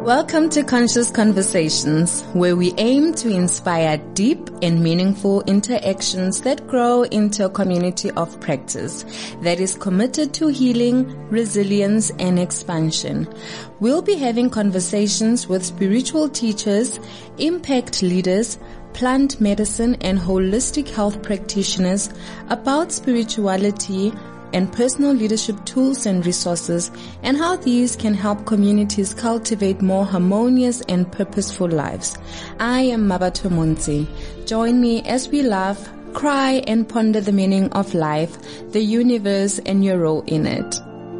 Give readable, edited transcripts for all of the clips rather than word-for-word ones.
Welcome to Conscious Conversations, where we aim to inspire deep and meaningful interactions that grow into a community of practice that is committed to healing, resilience, and expansion. We'll be having conversations with spiritual teachers, impact leaders, plant medicine, and holistic health practitioners about spirituality and personal leadership tools and resources, and how these can help communities cultivate more harmonious and purposeful lives. I am Mabato Monzi. Join me as we laugh, cry, and ponder the meaning of life, the universe, and your role in it.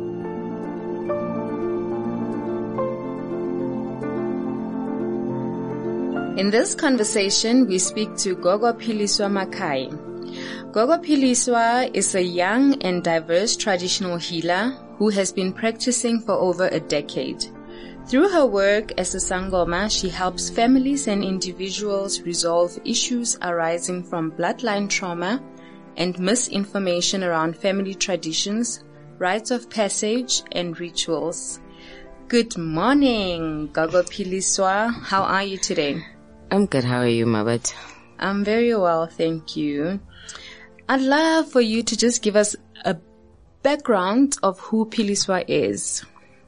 In this conversation, we speak to Gogo Philiswa Makhai. Gogo Philiswa is a young and diverse traditional healer who has been practicing for over a decade. Through her work as a Sangoma, she helps families and individuals resolve issues arising from bloodline trauma and misinformation around family traditions, rites of passage, and rituals. Good morning, Gogo Philiswa. How are you today? I'm good. How are you, Mabat? I'm very well, thank you. I'd love for you to just give us a background of who Philiswa is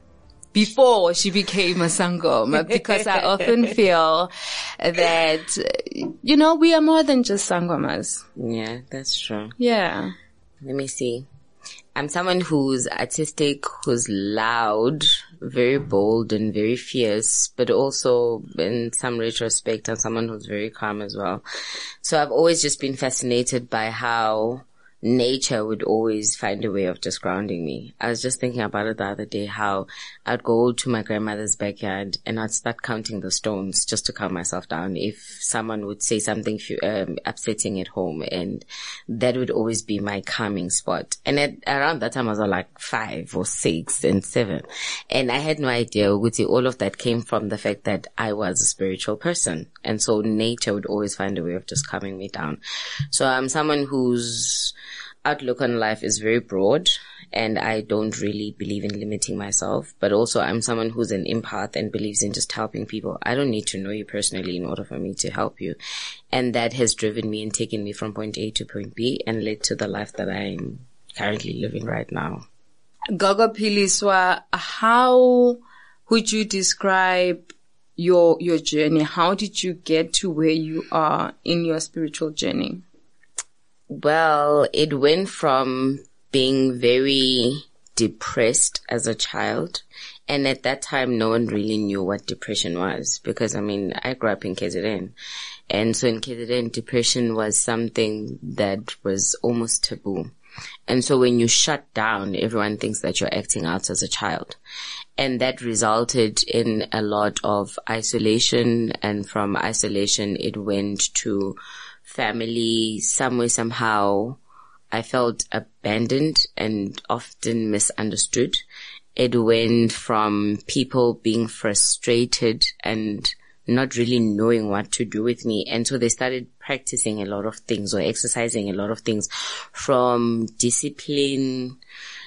before she became a Sangoma, because I often feel that, we are more than just Sangomas. Yeah, that's true. Yeah. Let me see. I'm someone who's artistic, who's loud, very bold and very fierce, but also in some retrospect, I'm someone who's very calm as well. So I've always just been fascinated by how nature would always find a way of just grounding me. I was just thinking about it the other day, how I'd go to my grandmother's backyard and I'd start counting the stones just to calm myself down if someone would say something upsetting at home, and that would always be my calming spot. And around that time I was like 5 or 6 and 7, and I had no idea all of that came from the fact that I was a spiritual person, and so nature would always find a way of just calming me down. So I'm someone whose outlook on life is very broad, and I don't really believe in limiting myself, but also I'm someone who's an empath and believes in just helping people. I don't need to know you personally in order for me to help you. And that has driven me and taken me from point A to point B and led to the life that I'm currently living right now. Gogo Philiswa, how would you describe your journey? How did you get to where you are in your spiritual journey? Well, it went from being very depressed as a child. And at that time, no one really knew what depression was, because, I grew up in KZN. And so in KZN, depression was something that was almost taboo. And so when you shut down, everyone thinks that you're acting out as a child. And that resulted in a lot of isolation. And from isolation, it went to family. Somehow I felt abandoned and often misunderstood. It went from people being frustrated and not really knowing what to do with me. And so they started practicing a lot of things or exercising a lot of things, from discipline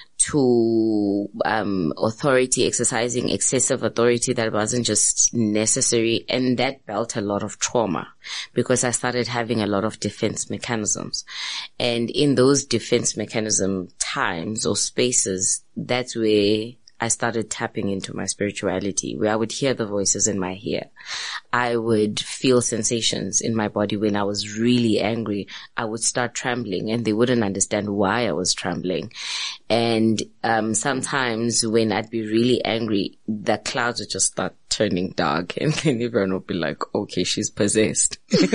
to authority, exercising excessive authority that wasn't just necessary. And that built a lot of trauma, because I started having a lot of defense mechanisms. And in those defense mechanism times or spaces, that's where I started tapping into my spirituality, where I would hear the voices in my ear. I would feel sensations in my body. When I was really angry, I would start trembling, and they wouldn't understand why I was trembling. And sometimes when I'd be really angry, the clouds would just start turning dark, and then everyone would be like, okay, she's possessed.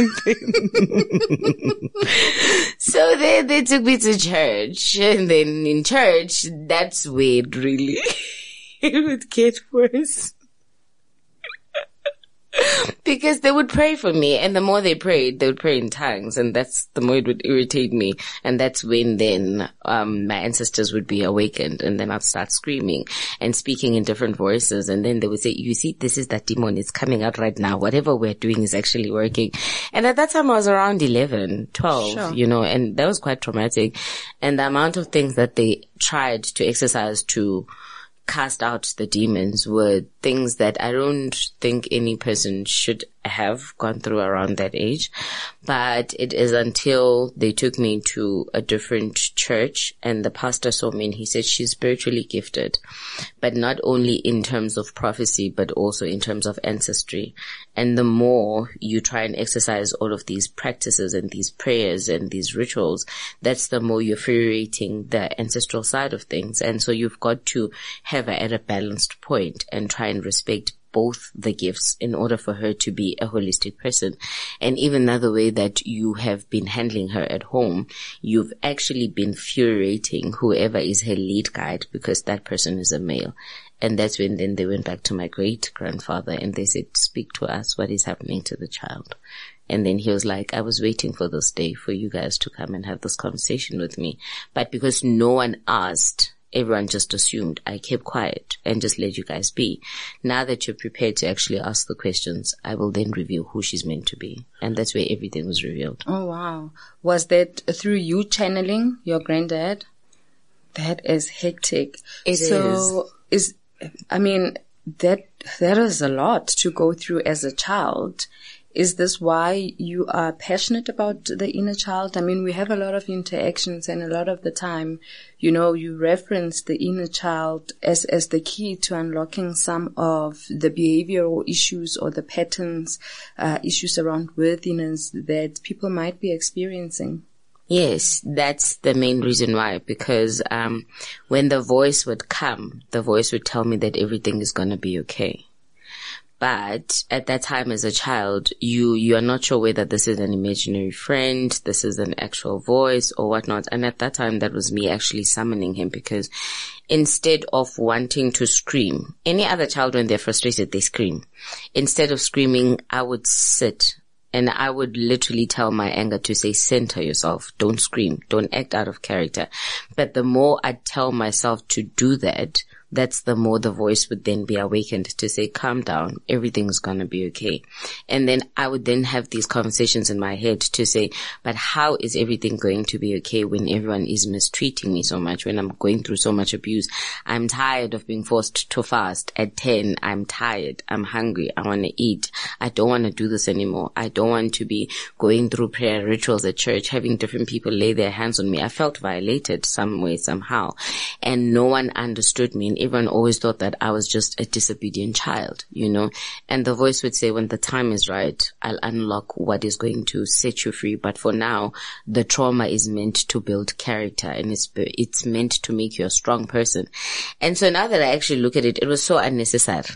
So then they took me to church, and then in church, that's where it really it would get worse. Because they would pray for me, and the more they prayed, they would pray in tongues, and that's the more it would irritate me. And that's when then my ancestors would be awakened, and then I'd start screaming and speaking in different voices, and then they would say, you see, this is that demon, it's coming out right now. Whatever we're doing is actually working. And at that time I was around 11, 12, sure. And that was quite traumatic. And the amount of things that they tried to exercise to cast out the demons were things that I don't think any person should have gone through around that age. But it is until they took me to a different church and the pastor saw me and he said, she's spiritually gifted, but not only in terms of prophecy, but also in terms of ancestry. And the more you try and exercise all of these practices and these prayers and these rituals, that's the more you're infuriating the ancestral side of things. And so you've got to have her at a balanced point and try and respect both the gifts in order for her to be a holistic person. And even another way that you have been handling her at home, you've actually been infuriating whoever is her lead guide, because that person is a male. And that's when then they went back to my great grandfather and they said, speak to us, what is happening to the child? And then he was like, I was waiting for this day for you guys to come and have this conversation with me. But because no one asked, everyone just assumed, I kept quiet and just let you guys be. Now that you're prepared to actually ask the questions, I will then reveal who she's meant to be. And that's where everything was revealed. Oh, wow. Was that through you channeling your granddad? That is hectic. It is. That is a lot to go through as a child. Is this why you are passionate about the inner child? I mean, we have a lot of interactions and a lot of the time, you reference the inner child as the key to unlocking some of the behavioral issues or the patterns, issues around worthiness that people might be experiencing. Yes, that's the main reason why, because when the voice would come, the voice would tell me that everything is going to be okay. But at that time as a child, you are not sure whether this is an imaginary friend, this is an actual voice or whatnot. And at that time, that was me actually summoning him, because instead of wanting to scream, any other child when they're frustrated, they scream. Instead of screaming, I would sit and I would literally tell my anger to say, center yourself, don't scream, don't act out of character. But the more I tell myself to do that, that's the more the voice would then be awakened to say, calm down, everything's going to be okay. And then I would then have these conversations in my head to say, but how is everything going to be okay when everyone is mistreating me so much, when I'm going through so much abuse? I'm tired of being forced to fast. At 10, I'm tired. I'm hungry. I want to eat. I don't want to do this anymore. I don't want to be going through prayer rituals at church, having different people lay their hands on me. I felt violated some way, somehow. And no one understood me. And everyone always thought that I was just a disobedient child, and the voice would say, when the time is right, I'll unlock what is going to set you free. But for now, the trauma is meant to build character and it's meant to make you a strong person. And so now that I actually look at it, it was so unnecessary.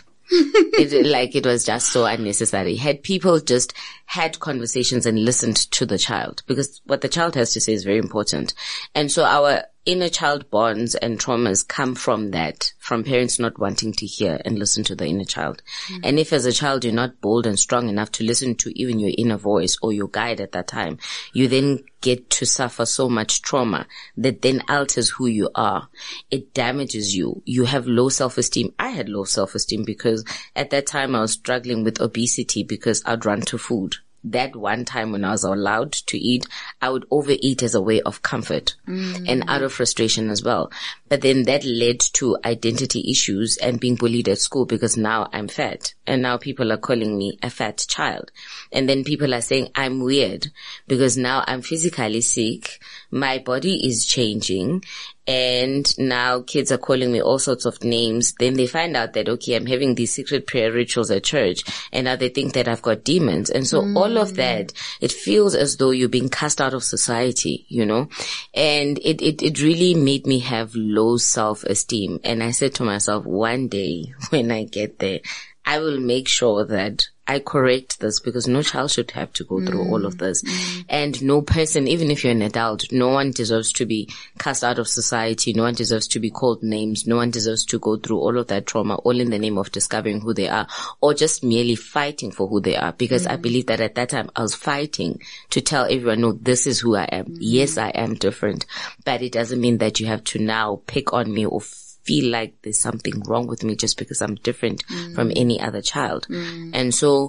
It was just so unnecessary. Had people just had conversations and listened to the child, because what the child has to say is very important. And so our inner child bonds and traumas come from that, from parents not wanting to hear and listen to the inner child. Mm-hmm. And if as a child you're not bold and strong enough to listen to even your inner voice or your guide at that time, you then get to suffer so much trauma that then alters who you are. It damages you. You have low self-esteem. I had low self-esteem because at that time I was struggling with obesity because I'd run to food. That one time when I was allowed to eat, I would overeat as a way of comfort and out of frustration as well. But then that led to identity issues and being bullied at school because now I'm fat. And now people are calling me a fat child. And then people are saying I'm weird because now I'm physically sick. My body is changing. And now kids are calling me all sorts of names. Then they find out that, okay, I'm having these secret prayer rituals at church. And now they think that I've got demons. And so all of that, it feels as though you're being cast out of society, And it really made me have low self-esteem. And I said to myself, one day when I get there, I will make sure that I correct this, because no child should have to go through all of this. And no person, even if you're an adult, no one deserves to be cast out of society. No one deserves to be called names. No one deserves to go through all of that trauma, all in the name of discovering who they are or just merely fighting for who they are. Because I believe that at that time I was fighting to tell everyone, no, this is who I am. Yes, I am different, but it doesn't mean that you have to now pick on me or feel like there's something wrong with me just because I'm different from any other child. And so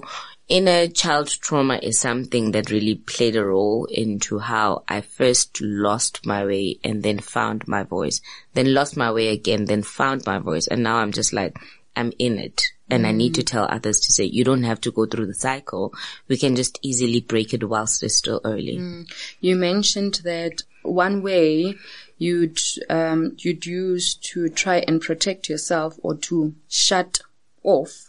inner child trauma is something that really played a role into how I first lost my way and then found my voice, then lost my way again, then found my voice. And now I'm just like, I'm in it. And I need to tell others to say, you don't have to go through the cycle. We can just easily break it whilst it's still early. You mentioned that one way you'd use to try and protect yourself or to shut off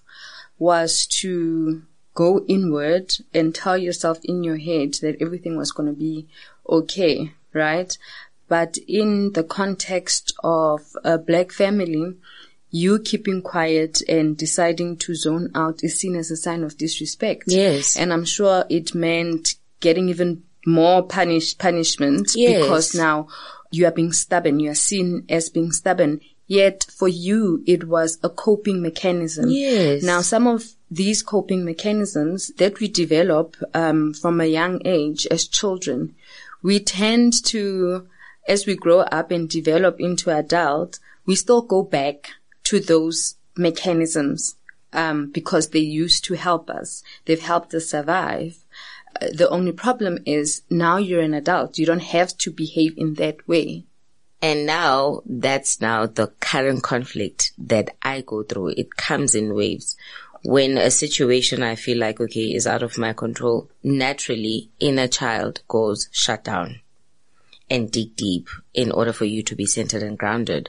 was to go inward and tell yourself in your head that everything was going to be okay, right? But in the context of a black family, you keeping quiet and deciding to zone out is seen as a sign of disrespect. Yes. And I'm sure it meant getting even more punishment because now you are being stubborn. You are seen as being stubborn. Yet for you, it was a coping mechanism. Yes. Now, some of these coping mechanisms that we develop from a young age as children, we tend to, as we grow up and develop into adult, we still go back to those mechanisms because they used to help us. They've helped us survive. The only problem is now you're an adult. You don't have to behave in that way. And now that's now the current conflict that I go through. It comes in waves. When a situation I feel like, okay, is out of my control, naturally inner child goes shut down and dig deep in order for you to be centered and grounded.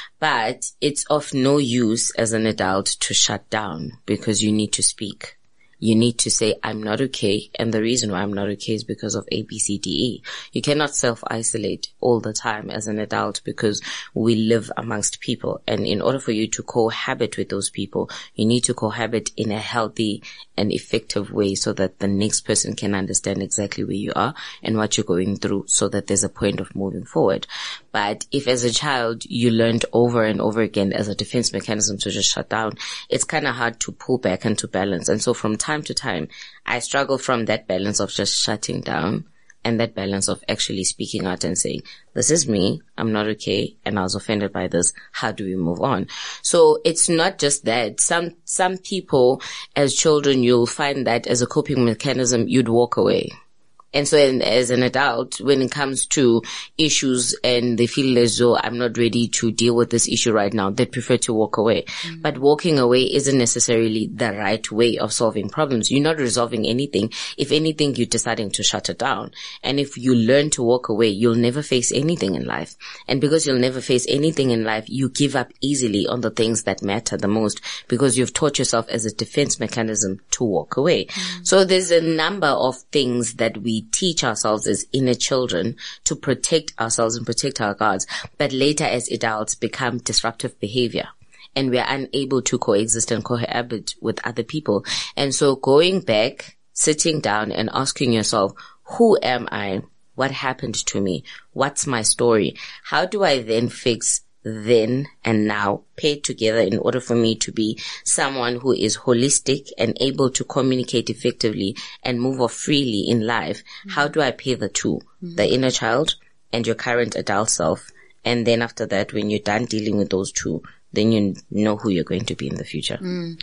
But it's of no use as an adult to shut down because you need to speak. You need to say, I'm not okay. And the reason why I'm not okay is because of A, B, C, D, E. You cannot self-isolate all the time as an adult because we live amongst people. And in order for you to cohabit with those people, you need to cohabit in a healthy and effective way so that the next person can understand exactly where you are and what you're going through so that there's a point of moving forward. But if as a child you learned over and over again as a defense mechanism to just shut down, it's kind of hard to pull back and to balance. And so from time to time, I struggle from that balance of just shutting down and that balance of actually speaking out and saying, this is me, I'm not okay, and I was offended by this. How do we move on? So it's not just that. Some people as children, you'll find that as a coping mechanism, you'd walk away. And so as an adult, when it comes to issues and they feel as though I'm not ready to deal with this issue right now, they prefer to walk away. But walking away isn't necessarily the right way of solving problems. You're not resolving anything. If anything, you're deciding to shut it down. And if you learn to walk away, you'll never face anything in life. And because you'll never face anything in life, you give up easily on the things that matter the most because you've taught yourself as a defense mechanism to walk away. So there's a number of things that we teach ourselves as inner children to protect ourselves and protect our guards, but later as adults become disruptive behavior and we are unable to coexist and cohabit with other people. And so going back, sitting down and asking yourself, who am I? What happened to me? What's my story? How do I then fix then and now paired together in order for me to be someone who is holistic and able to communicate effectively and move off freely in life? How do I pair the two, the inner child and your current adult self? And then after that, when you're done dealing with those two, then you know who you're going to be in the future.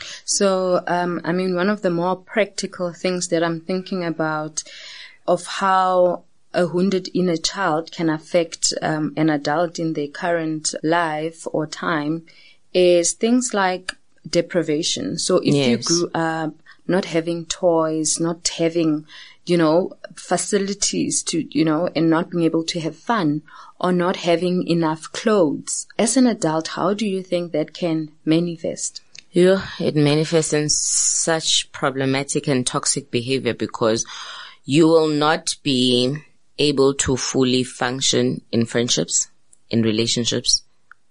So, I mean, one of the more practical things that I'm thinking about of how a wounded inner child can affect an adult in their current life or time is things like deprivation. So if you grew up not having toys, not having, facilities to, and not being able to have fun or not having enough clothes, as an adult, how do you think that can manifest? Yeah, it manifests in such problematic and toxic behavior because you will not be able to fully function in friendships, in relationships,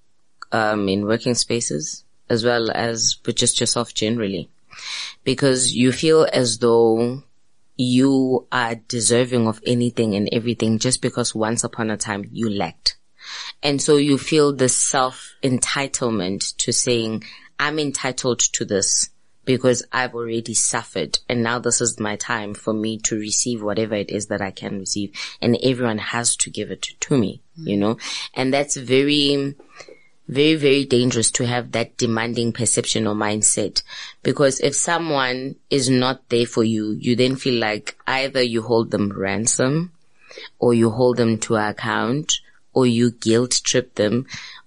in working spaces, as well as with just yourself generally. Because you feel as though you are deserving of anything and everything just because once upon a time you lacked. And so you feel this self-entitlement to saying, I'm entitled to this because I've already suffered and now this is my time for me to receive whatever it is that I can receive, and everyone has to give it to me, and that's very, very, very dangerous to have that demanding perception or mindset. Because if someone is not there for you, you then feel like either you hold them ransom, or you hold them to account, or you guilt trip them,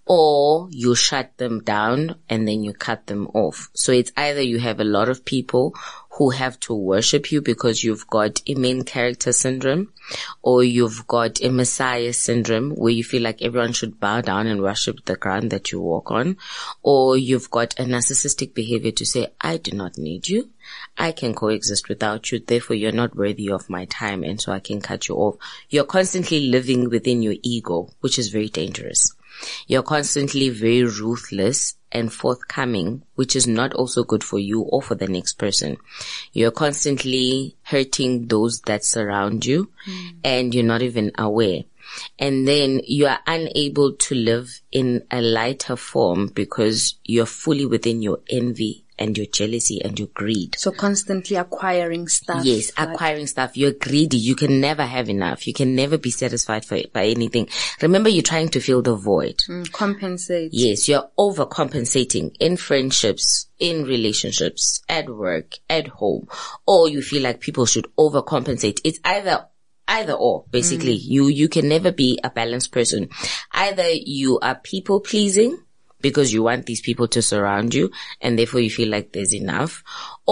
or you shut them down and then you cut them off. So it's either you have a lot of people who have to worship you because you've got a main character syndrome, or you've got a messiah syndrome where you feel like everyone should bow down and worship the ground that you walk on, or you've got a narcissistic behavior to say, I do not need you. I can coexist without you. Therefore, you're not worthy of my time, and so I can cut you off. You're constantly living within your ego, which is very dangerous. You're constantly very ruthless and forthcoming, which is not also good for you or for the next person. You're constantly hurting those that surround you, and you're not even aware. And then you are unable to live in a lighter form because you're fully within your envy and your jealousy and your greed. So constantly acquiring stuff. Yes, acquiring stuff. You're greedy. You can never have enough. You can never be satisfied by anything. Remember, you're trying to fill the void. Compensate. Yes, you're overcompensating in friendships, in relationships, at work, at home, or you feel like people should overcompensate. It's either or, basically. You can never be a balanced person. Either you are people pleasing because you want these people to surround you and therefore you feel like there's enough,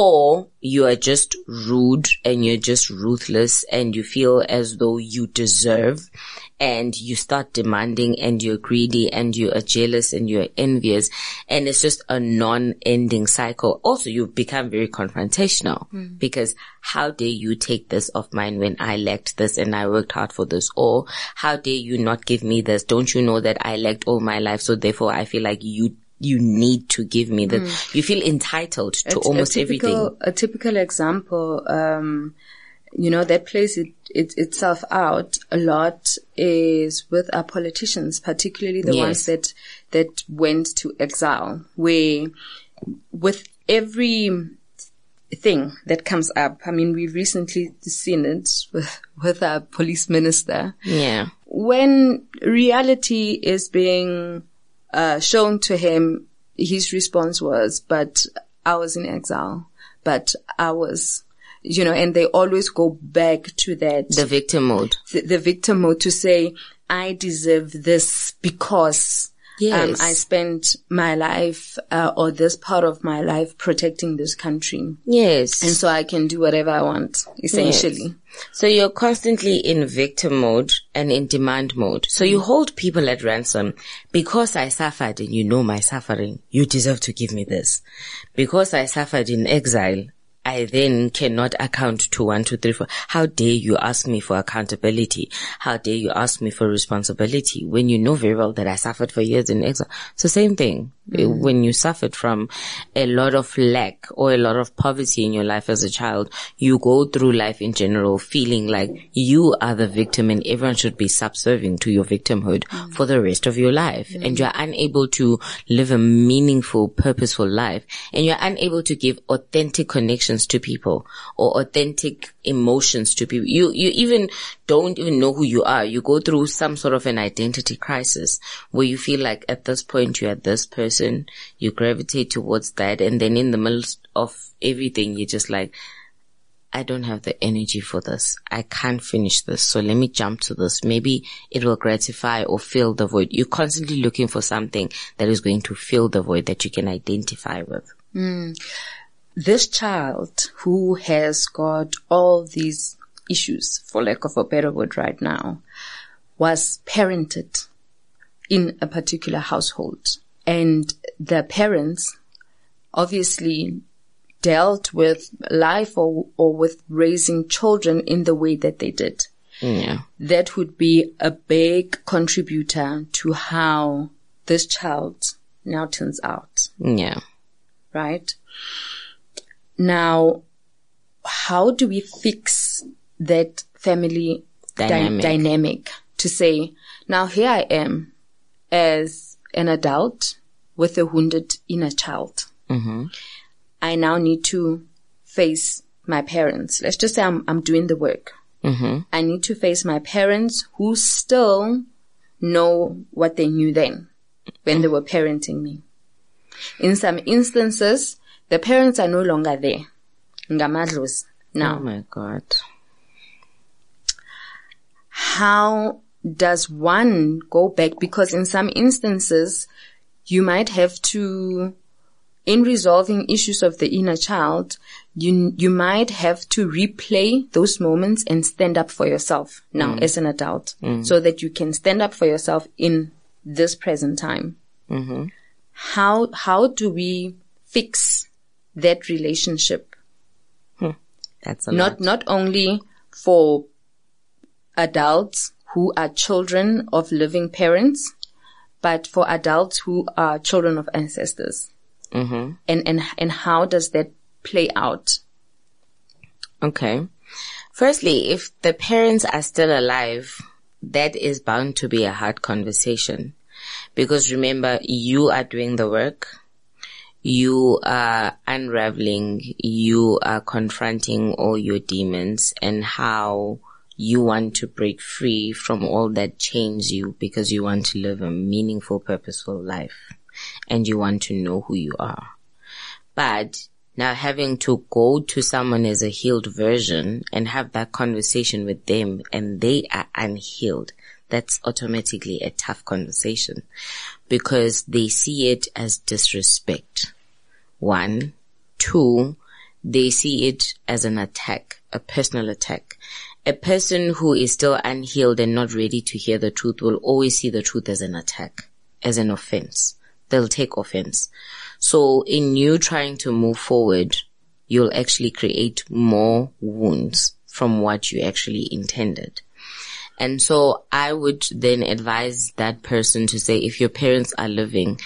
or you are just rude and you're just ruthless and you feel as though you deserve, and you start demanding and you're greedy and you are jealous and you're envious, and it's just a non-ending cycle. Also, you've become very confrontational because how dare you take this of mine when I lacked this and I worked hard for this, or how dare you not give me this? Don't you know that I lacked all my life, so therefore I feel like you need to give me that. You feel entitled to almost everything. A typical example, that plays itself out a lot is with our politicians, particularly the ones that went to exile, where with every thing that comes up, I mean, we've recently seen it with our police minister. Yeah. When reality is being shown to him, his response was, but I was in exile, but I was, and they always go back to that. The victim mode. The victim mode, to say, I deserve this because I spent my life, or this part of my life protecting this country. Yes. And so I can do whatever I want, essentially. Yes. So you're constantly in victim mode and in demand mode. So you hold people at ransom. Because I suffered and you know my suffering, you deserve to give me this. Because I suffered in exile, I then cannot account to 1, 2, 3, 4. How dare you ask me for accountability? How dare you ask me for responsibility when you know very well that I suffered for years in exile? It's the same thing. When you suffered from a lot of lack or a lot of poverty in your life as a child, you go through life in general feeling like you are the victim and everyone should be subservient to your victimhood for the rest of your life. And you're unable to live a meaningful, purposeful life. And you're unable to give authentic connections to people or authentic emotions to people. You even don't even know who you are. You go through some sort of an identity crisis where you feel like at this point you are this person. You gravitate towards that, and then in the middle of everything, you're just like, I don't have the energy for this. I can't finish this. So let me jump to this. Maybe it will gratify or fill the void. You're constantly looking for something that is going to fill the void that you can identify with. This child who has got all these issues, for lack of a better word right now, was parented in a particular household. And the parents obviously dealt with life or with raising children in the way that they did. Yeah. That would be a big contributor to how this child now turns out. Yeah. Right? Now, how do we fix that family dynamic to say, now here I am as an adult with a wounded inner child. I now need to face my parents. Let's just say I'm doing the work. I need to face my parents who still know what they knew then. when they were parenting me. In some instances, the parents are no longer there. Ngamadlos now. Oh my God. How does one go back? Because in some instances, you might have to, in resolving issues of the inner child, you might have to replay those moments and stand up for yourself now as an adult, so that you can stand up for yourself in this present time. Mm-hmm. How do we fix that relationship? That's a lot. Not only for adults who are children of living parents, but for adults who are children of ancestors. Mm-hmm. And how does that play out? Okay. Firstly, if the parents are still alive, that is bound to be a hard conversation. Because remember, you are doing the work. You are unraveling. You are confronting all your demons and how you want to break free from all that chains you, because you want to live a meaningful, purposeful life and you want to know who you are. But now having to go to someone as a healed version and have that conversation with them and they are unhealed, that's automatically a tough conversation because they see it as disrespect. 1. 2, they see it as an attack, a personal attack. A person who is still unhealed and not ready to hear the truth will always see the truth as an attack, as an offense. They'll take offense. So in you trying to move forward, you'll actually create more wounds from what you actually intended. And so I would then advise that person to say, if your parents are living,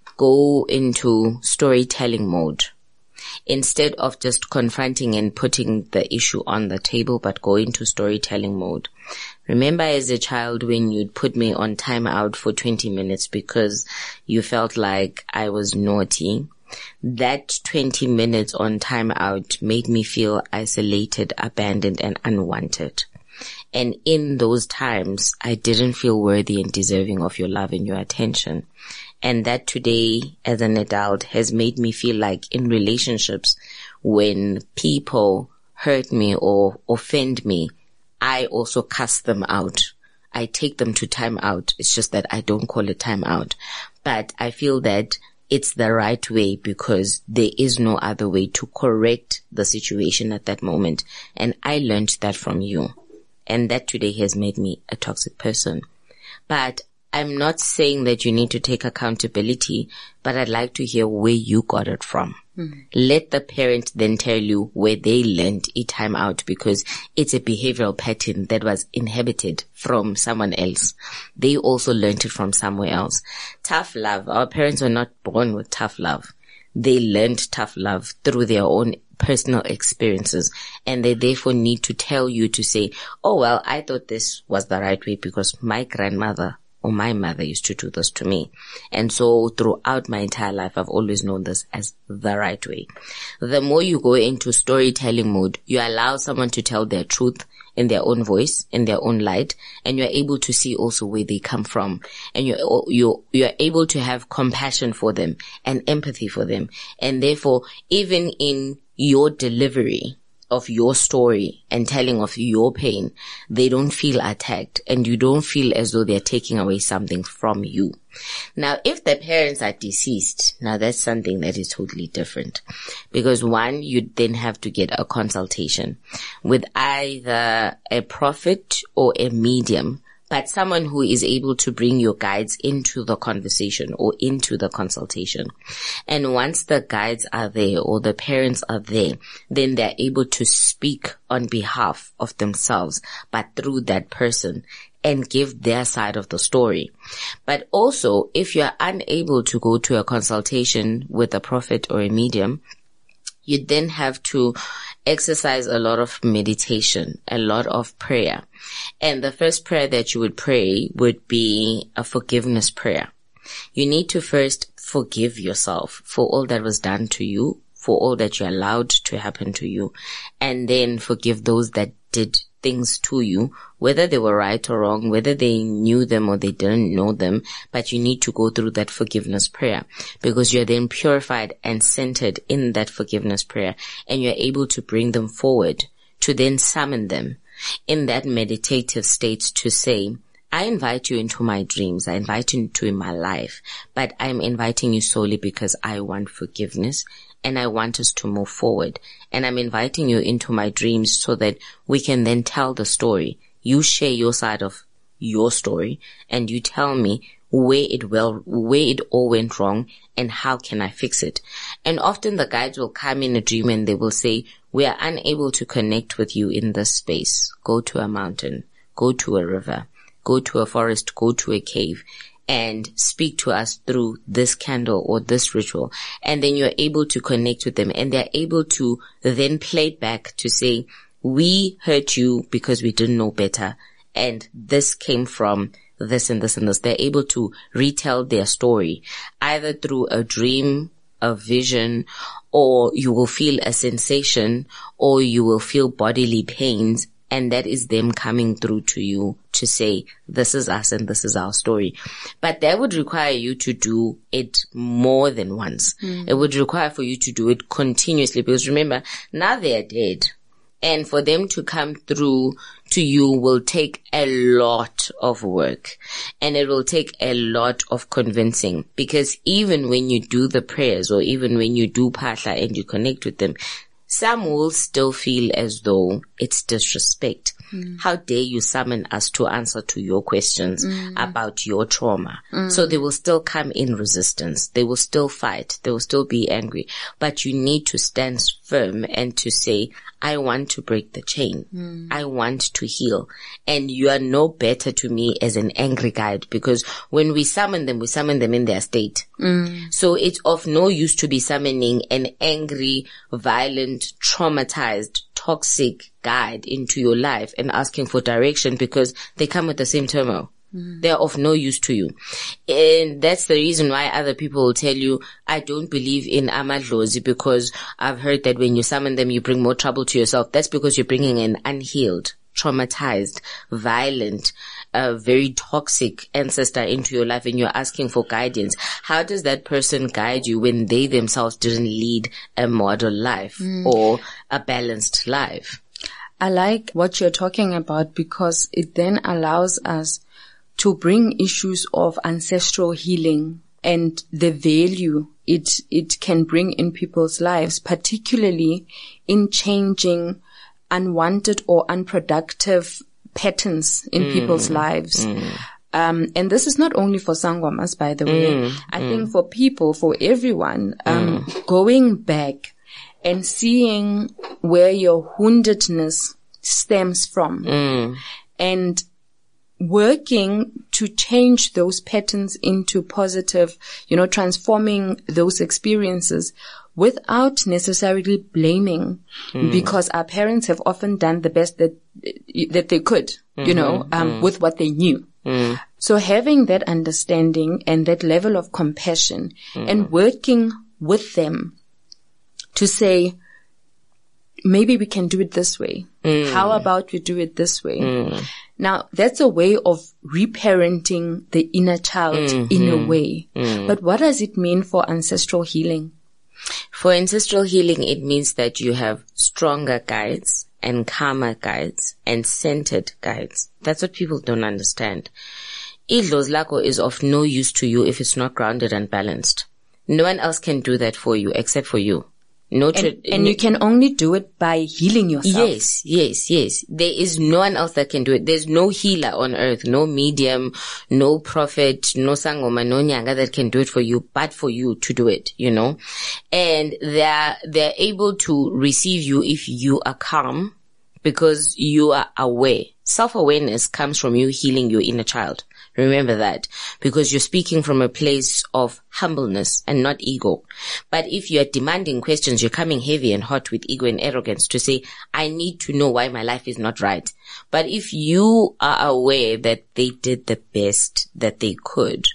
go into storytelling mode. Instead of just confronting and putting the issue on the table, but go into storytelling mode. Remember as a child when you'd put me on timeout for 20 minutes because you felt like I was naughty, that 20 minutes on timeout made me feel isolated, abandoned, and unwanted. And in those times, I didn't feel worthy and deserving of your love and your attention. And that today, as an adult, has made me feel like in relationships, when people hurt me or offend me, I also cast them out. I take them to time out. It's just that I don't call it time out. But I feel that it's the right way because there is no other way to correct the situation at that moment. And I learned that from you. And that today has made me a toxic person. But I'm not saying that you need to take accountability, but I'd like to hear where you got it from. Mm-hmm. Let the parent then tell you where they learned it time out, because it's a behavioral pattern that was inherited from someone else. They also learned it from somewhere else. Tough love. Our parents were not born with tough love. They learned tough love through their own personal experiences, and they therefore need to tell you to say, oh, well, I thought this was the right way because my grandmother or my mother used to do this to me. And so throughout my entire life, I've always known this as the right way. The more you go into storytelling mode, you allow someone to tell their truth in their own voice, in their own light, and you're able to see also where they come from. And you're able to have compassion for them and empathy for them. And therefore, even in your delivery of your story and telling of your pain, they don't feel attacked and you don't feel as though they're taking away something from you. Now, if the parents are deceased, now that's something that is totally different, because one, you then have to get a consultation with either a prophet or a medium, but someone who is able to bring your guides into the conversation or into the consultation. And once the guides are there or the parents are there, then they're able to speak on behalf of themselves, but through that person, and give their side of the story. But also, if you're unable to go to a consultation with a prophet or a medium, you then have to exercise a lot of meditation, a lot of prayer. And the first prayer that you would pray would be a forgiveness prayer. You need to first forgive yourself for all that was done to you, for all that you allowed to happen to you, and then forgive those that did things to you, whether they were right or wrong, whether they knew them or they didn't know them, but you need to go through that forgiveness prayer, because you're then purified and centered in that forgiveness prayer, and you're able to bring them forward, to then summon them in that meditative state to say, I invite you into my dreams. I invite you into my life, but I'm inviting you solely because I want forgiveness and I want us to move forward. And I'm inviting you into my dreams so that we can then tell the story. You share your side of your story and you tell me where it all went wrong and how can I fix it. And often the guides will come in a dream and they will say, we are unable to connect with you in this space. Go to a mountain, go to a river, go to a forest, go to a cave, and speak to us through this candle or this ritual. And then you're able to connect with them, and they're able to then play it back to say, we hurt you because we didn't know better, and this came from this and this and this. They're able to retell their story, either through a dream, a vision, or you will feel a sensation, or you will feel bodily pains. And that is them coming through to you to say, this is us and this is our story. But that would require you to do it more than once. It would require for you to do it continuously, because remember, now they are dead. And for them to come through to you will take a lot of work, and it will take a lot of convincing, because even when you do the prayers, or even when you do Phahla and you connect with them, some will still feel as though it's disrespect. How dare you summon us to answer to your questions about your trauma? So they will still come in resistance. They will still fight. They will still be angry. But you need to stand firm and to say, I want to break the chain. I want to heal. And you are no better to me as an angry guide, because when we summon them in their state. So it's of no use to be summoning an angry, violent, traumatized, toxic guide into your life and asking for direction, because they come with the same turmoil. They're of no use to you. And that's the reason why other people will tell you, I don't believe in amadlozi, because I've heard that when you summon them, you bring more trouble to yourself. That's because you're bringing an unhealed, traumatized, violent, very toxic ancestor into your life, and you're asking for guidance. How does that person guide you when they themselves didn't lead a model life or a balanced life? I like what you're talking about, because it then allows us to bring issues of ancestral healing and the value it can bring in people's lives, particularly in changing unwanted or unproductive patterns in people's lives. And this is not only for Sangomas, by the way. I think for people, for everyone, going back and seeing where your woundedness stems from and working to change those patterns into positive, transforming those experiences without necessarily blaming, because our parents have often done the best that they could, with what they knew. So having that understanding and that level of compassion and working with them to say, maybe we can do it this way. How about we do it this way? Now, that's a way of reparenting the inner child in a way. But what does it mean for ancestral healing? For ancestral healing, it means that you have stronger guides and calmer guides and centered guides. That's what people don't understand. Idlozi lakho is of no use to you if it's not grounded and balanced. No one else can do that for you except for you. And you can only do it by healing yourself. Yes. There is no one else that can do it. There's no healer on earth, no medium, no prophet, no sangoma, no nyanga that can do it for you, but for you to do it, And they're able to receive you if you are calm, because you are aware. Self-awareness comes from you healing your inner child. Remember that, because you're speaking from a place of humbleness and not ego. But if you're demanding questions, you're coming heavy and hot with ego and arrogance to say, I need to know why my life is not right. But if you are aware that they did the best that they could,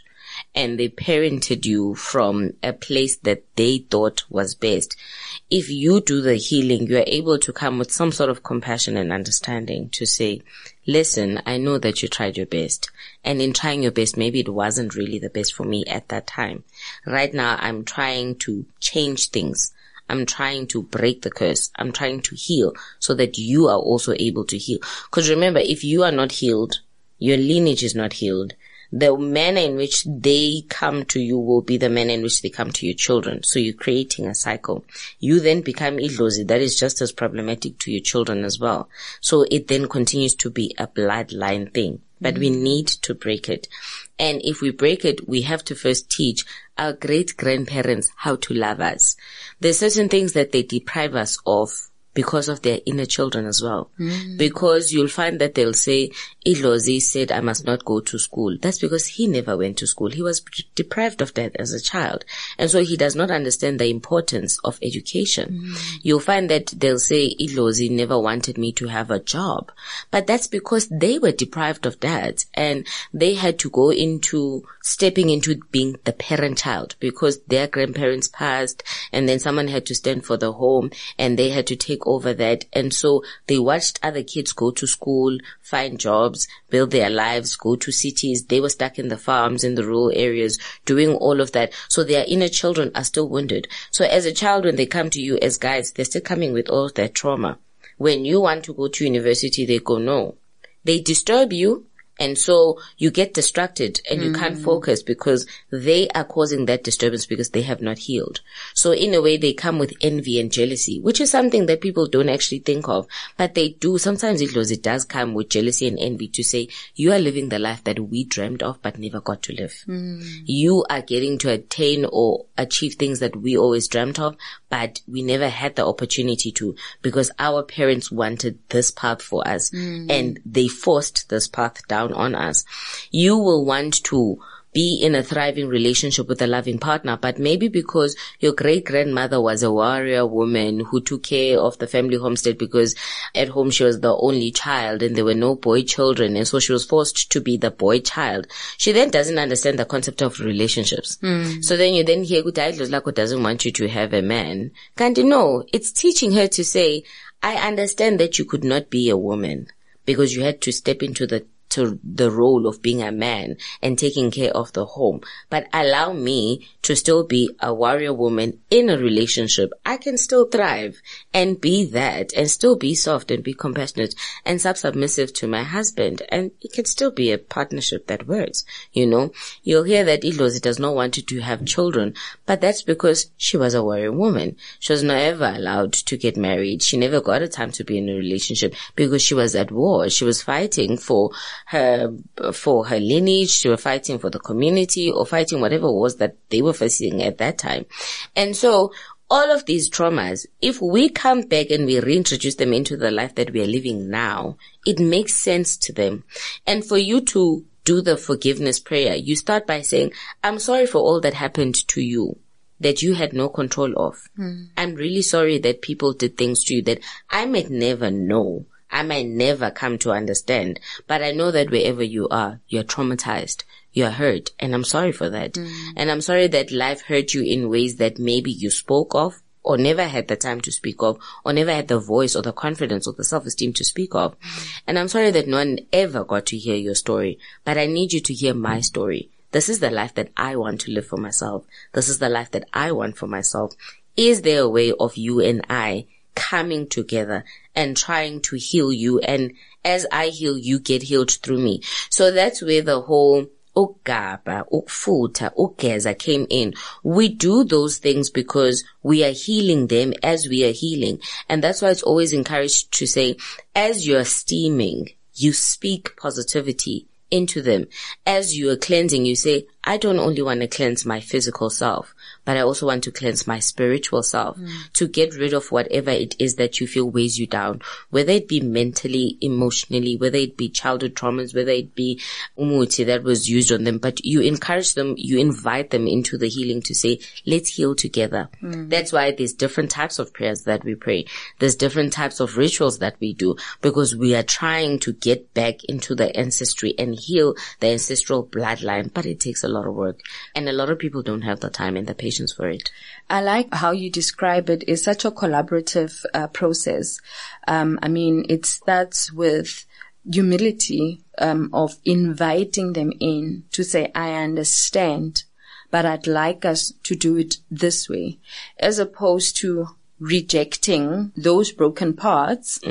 and they parented you from a place that they thought was best. If you do the healing, you are able to come with some sort of compassion and understanding to say, listen, I know that you tried your best, and in trying your best, maybe it wasn't really the best for me at that time. Right now, I'm trying to change things. I'm trying to break the curse. I'm trying to heal so that you are also able to heal. Because remember, if you are not healed, your lineage is not healed, the manner in which they come to you will be the manner in which they come to your children. So you're creating a cycle. You then become idlozi. That is just as problematic to your children as well. So it then continues to be a bloodline thing. But we need to break it. And if we break it, we have to first teach our great-grandparents how to love us. There's certain things that they deprive us of because of their inner children as well. Because you'll find that they'll say, Idlozi said I must not go to school. That's because he never went to school. He was deprived of that as a child. And so he does not understand the importance of education. You'll find that they'll say, Idlozi never wanted me to have a job. But that's because they were deprived of that. And they had to go into stepping into being the parent child because their grandparents passed and then someone had to stand for the home and they had to take over that. And so they watched other kids go to school, find jobs, build their lives, go to cities. They were stuck in the farms, in the rural areas, doing all of that. So their inner children are still wounded. So as a child, when they come to you as guides, they're still coming with all of that trauma. When you want to go to university, they go, no. They disturb you. And so you get distracted and you can't focus because they are causing that disturbance because they have not healed. So in a way, they come with envy and jealousy, which is something that people don't actually think of, but they do. Sometimes it does come with jealousy and envy to say, you are living the life that we dreamed of but never got to live. You are getting to attain or achieve things that we always dreamt of, but we never had the opportunity to because our parents wanted this path for us and they forced this path down on us. You will want to be in a thriving relationship with a loving partner, but maybe because your great-grandmother was a warrior woman who took care of the family homestead because at home she was the only child and there were no boy children, and so she was forced to be the boy child. She then doesn't understand the concept of relationships. So then you then hear Idlozi doesn't want you to have a man. Can't you know? It's teaching her to say, I understand that you could not be a woman because you had to step into the role of being a man and taking care of the home. But allow me to still be a warrior woman in a relationship. I can still thrive and be that and still be soft and be compassionate and submissive to my husband. And it can still be a partnership that works. You know, you'll hear that Idlozi does not want you to have children, but that's because she was a warrior woman. She was never allowed to get married. She never got a time to be in a relationship because she was at war. She was fighting for her lineage. She was fighting for the community or fighting whatever it was that they were facing at that time. And so all of these traumas, if we come back and we reintroduce them into the life that we are living now, it makes sense to them. And for you to do the forgiveness prayer, you start by saying, I'm sorry for all that happened to you that you had no control of. I'm really sorry that people did things to you that I might never know. I might never come to understand, but I know that wherever you are, you're traumatized, you're hurt, and I'm sorry for that. And I'm sorry that life hurt you in ways that maybe you spoke of or never had the time to speak of or never had the voice or the confidence or the self-esteem to speak of. And I'm sorry that no one ever got to hear your story, but I need you to hear my story. This is the life that I want to live for myself. This is the life that I want for myself. Is there a way of you and I coming together and trying to heal you, and as I heal, you get healed through me? So that's where the whole ukugaba, ukufuta, ukugeza came in. We do those things because we are healing them as we are healing. And that's why it's always encouraged to say, as you're steaming, you speak positivity into them. As you are cleansing, you say, I don't only want to cleanse my physical self, but I also want to cleanse my spiritual self, to get rid of whatever it is that you feel weighs you down, whether it be mentally, emotionally, whether it be childhood traumas, whether it be umuti that was used on them. But you encourage them, you invite them into the healing to say, let's heal together. That's why there's different types of prayers that we pray. There's different types of rituals that we do, because we are trying to get back into the ancestry and heal the ancestral bloodline, but it takes a lot lot of work. And a lot of people don't have the time and the patience for it. I like how you describe it. It's such a collaborative process. It starts with humility of inviting them in to say, I understand, but I'd like us to do it this way, as opposed to rejecting those broken parts.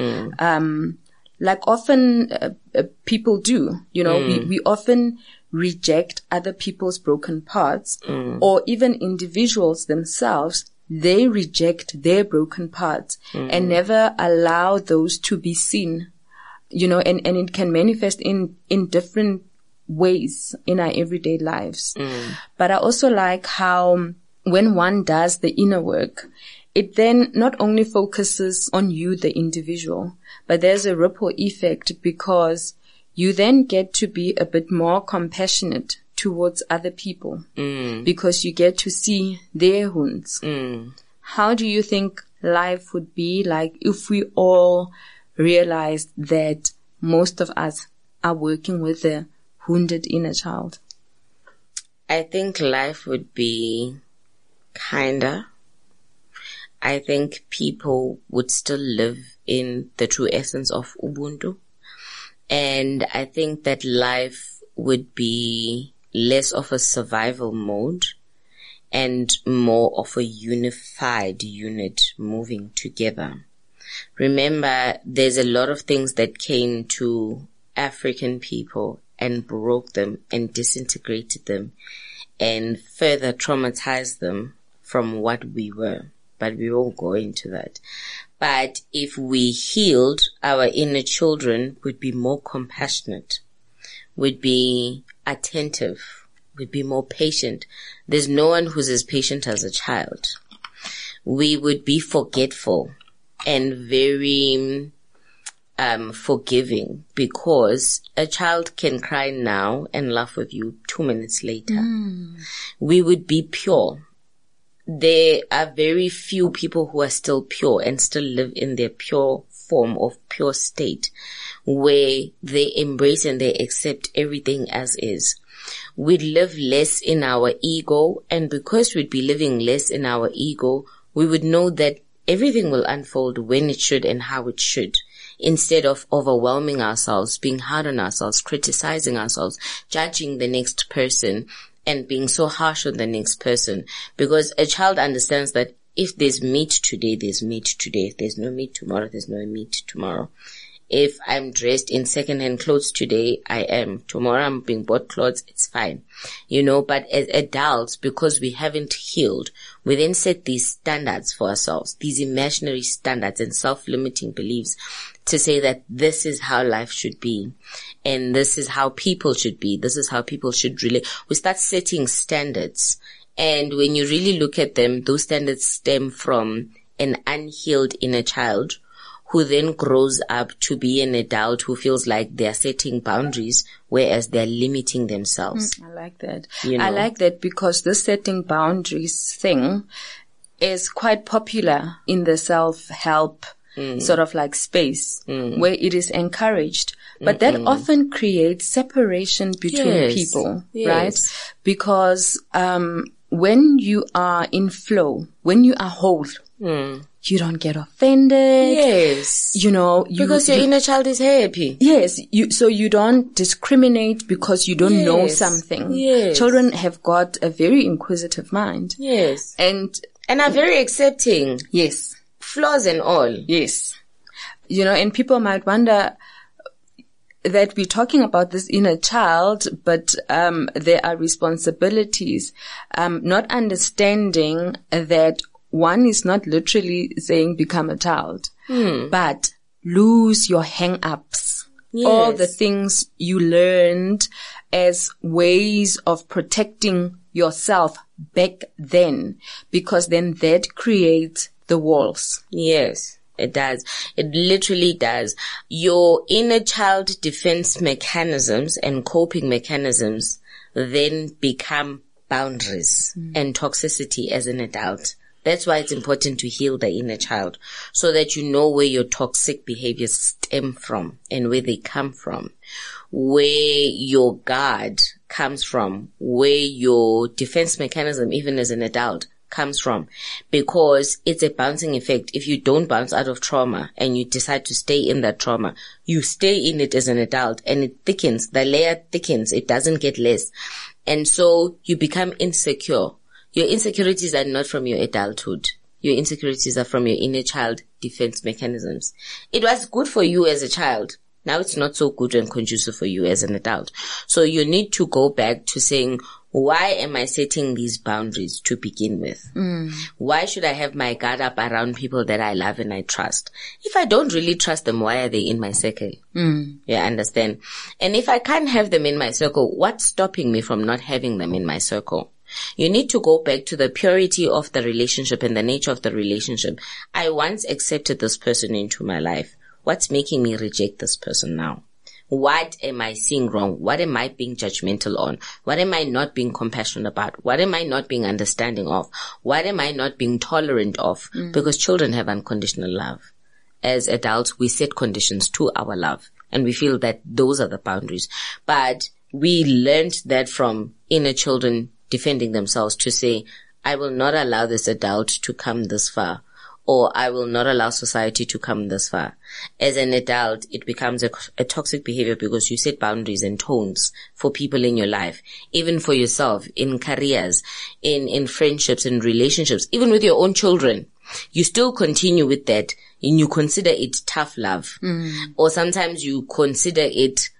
Like often people do, we often reject other people's broken parts, or even individuals themselves, they reject their broken parts and never allow those to be seen, and it can manifest in different ways in our everyday lives. But I also like how when one does the inner work, it then not only focuses on you, the individual, but there's a ripple effect because you then get to be a bit more compassionate towards other people because you get to see their wounds. How do you think life would be like if we all realized that most of us are working with a wounded inner child? I think life would be kinder. I think people would still live in the true essence of Ubuntu. And I think that life would be less of a survival mode and more of a unified unit moving together. Remember, there's a lot of things that came to African people and broke them and disintegrated them and further traumatized them from what we were. But we won't go into that. But if we healed, our inner children would be more compassionate, would be attentive, would be more patient. There's no one who's as patient as a child. We would be forgetful and very forgiving, because a child can cry now and laugh with you 2 minutes later. We would be pure. There are very few people who are still pure and still live in their pure form of pure state, where they embrace and they accept everything as is. We'd live less in our ego, and because we'd be living less in our ego, we would know that everything will unfold when it should and how it should, instead of overwhelming ourselves, being hard on ourselves, criticizing ourselves, judging the next person, and being so harsh on the next person. Because a child understands that if there's meat today, there's meat today. If there's no meat tomorrow, there's no meat tomorrow. If I'm dressed in second-hand clothes today, I am. Tomorrow I'm being bought clothes, it's fine. But as adults, because we haven't healed, we then set these standards for ourselves, these imaginary standards and self-limiting beliefs to say that this is how life should be. And this is how people should be. This is how people should relate. We start setting standards. And when you really look at them, those standards stem from an unhealed inner child who then grows up to be an adult who feels like they're setting boundaries, whereas they're limiting themselves. I like that. I like that because the setting boundaries thing is quite popular in the self-help sort of like space where it is encouraged. But that often creates separation between people, right? Because when you are in flow, when you are whole, you don't get offended. Yes. Because your inner child is happy. Yes. So you don't discriminate because you don't know something. Yes. Children have got a very inquisitive mind. Yes. And are very accepting. Yes. Flaws and all. Yes. And people might wonder that we're talking about this inner child, but there are responsibilities, not understanding that one is not literally saying become a child, but lose your hang-ups, all the things you learned as ways of protecting yourself back then, because then that creates the walls. Yes. It does. It literally does. Your inner child defense mechanisms and coping mechanisms then become boundaries and toxicity as an adult. That's why it's important to heal the inner child, so that you know where your toxic behaviors stem from and where they come from. where your guard comes from, where your defense mechanism, even as an adult, comes from, because it's a bouncing effect. If you don't bounce out of trauma and you decide to stay in that trauma, you stay in it as an adult, and it thickens, the layer thickens, it doesn't get less. And so you become insecure. Your insecurities are not from your adulthood. Your insecurities are from your inner child defense mechanisms. It was good for you as a child. Now it's not so good and conducive for you as an adult. So you need to go back to saying, why am I setting these boundaries to begin with? Why should I have my guard up around people that I love and I trust? If I don't really trust them, why are they in my circle? Yeah, understand? And if I can't have them in my circle, what's stopping me from not having them in my circle? You need to go back to the purity of the relationship and the nature of the relationship. I once accepted this person into my life. What's making me reject this person now? What am I seeing wrong? What am I being judgmental on? What am I not being compassionate about? What am I not being understanding of? What am I not being tolerant of? Because children have unconditional love. As adults, we set conditions to our love, and we feel that those are the boundaries. But we learned that from inner children defending themselves to say, I will not allow this adult to come this far, or I will not allow society to come this far. As an adult, it becomes a toxic behavior because you set boundaries and tones for people in your life, even for yourself, in careers, in friendships, in relationships, even with your own children. You still continue with that, and you consider it tough love. Or sometimes you consider it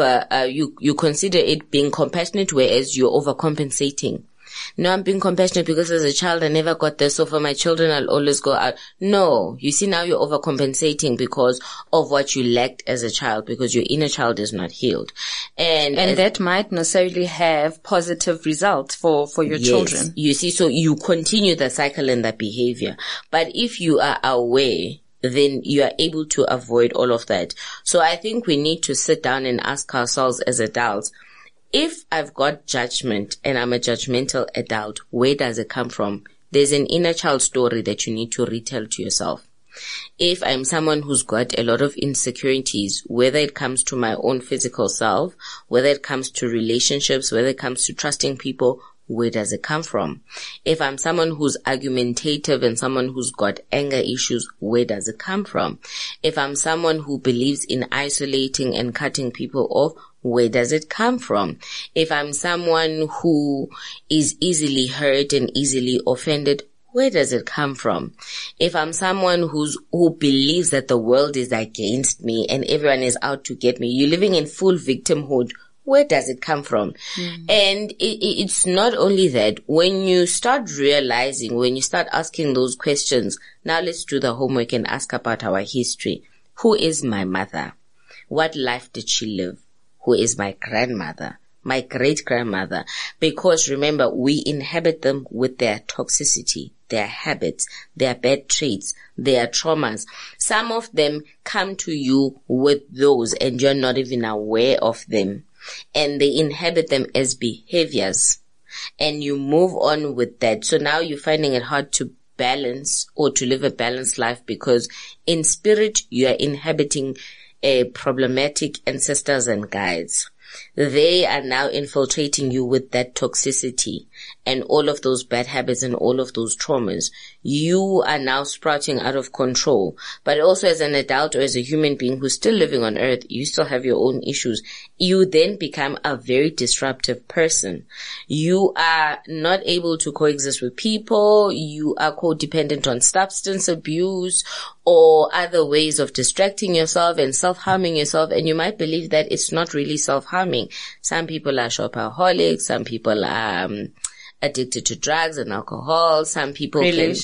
you consider it being compassionate, whereas you're overcompensating. No, I'm being compassionate because as a child I never got this, so for my children I'll always go out. No, you see, now you're overcompensating because of what you lacked as a child, because your inner child is not healed. And that might necessarily have positive results for your children. You see, so you continue the cycle and the behavior. But if you are aware, then you are able to avoid all of that. So I think we need to sit down and ask ourselves as adults, if I've got judgment and I'm a judgmental adult, where does it come from? There's an inner child story that you need to retell to yourself. If I'm someone who's got a lot of insecurities, whether it comes to my own physical self, whether it comes to relationships, whether it comes to trusting people, where does it come from? If I'm someone who's argumentative and someone who's got anger issues, where does it come from? If I'm someone who believes in isolating and cutting people off, where does it come from? If I'm someone who is easily hurt and easily offended, where does it come from? If I'm someone who believes that the world is against me and everyone is out to get me, you're living in full victimhood, where does it come from? And it's not only that. When you start realizing, when you start asking those questions, now let's do the homework and ask about our history. Who is my mother? What life did she live? Who is my grandmother? My great-grandmother? Because remember, we inhabit them with their toxicity, their habits, their bad traits, their traumas. Some of them come to you with those and you're not even aware of them. And they inhabit them as behaviors, and you move on with that. So now you're finding it hard to balance or to live a balanced life, because in spirit you are inhabiting problematic ancestors and guides. They are now infiltrating you with that toxicity and all of those bad habits and all of those traumas. You are now sprouting out of control. But also as an adult or as a human being who's still living on earth, you still have your own issues. You then become a very disruptive person. You are not able to coexist with people. You are codependent on substance abuse or other ways of distracting yourself and self-harming yourself. And you might believe that it's not really self-harming. Some people are shopaholics. Some people are addicted to drugs and alcohol. Some people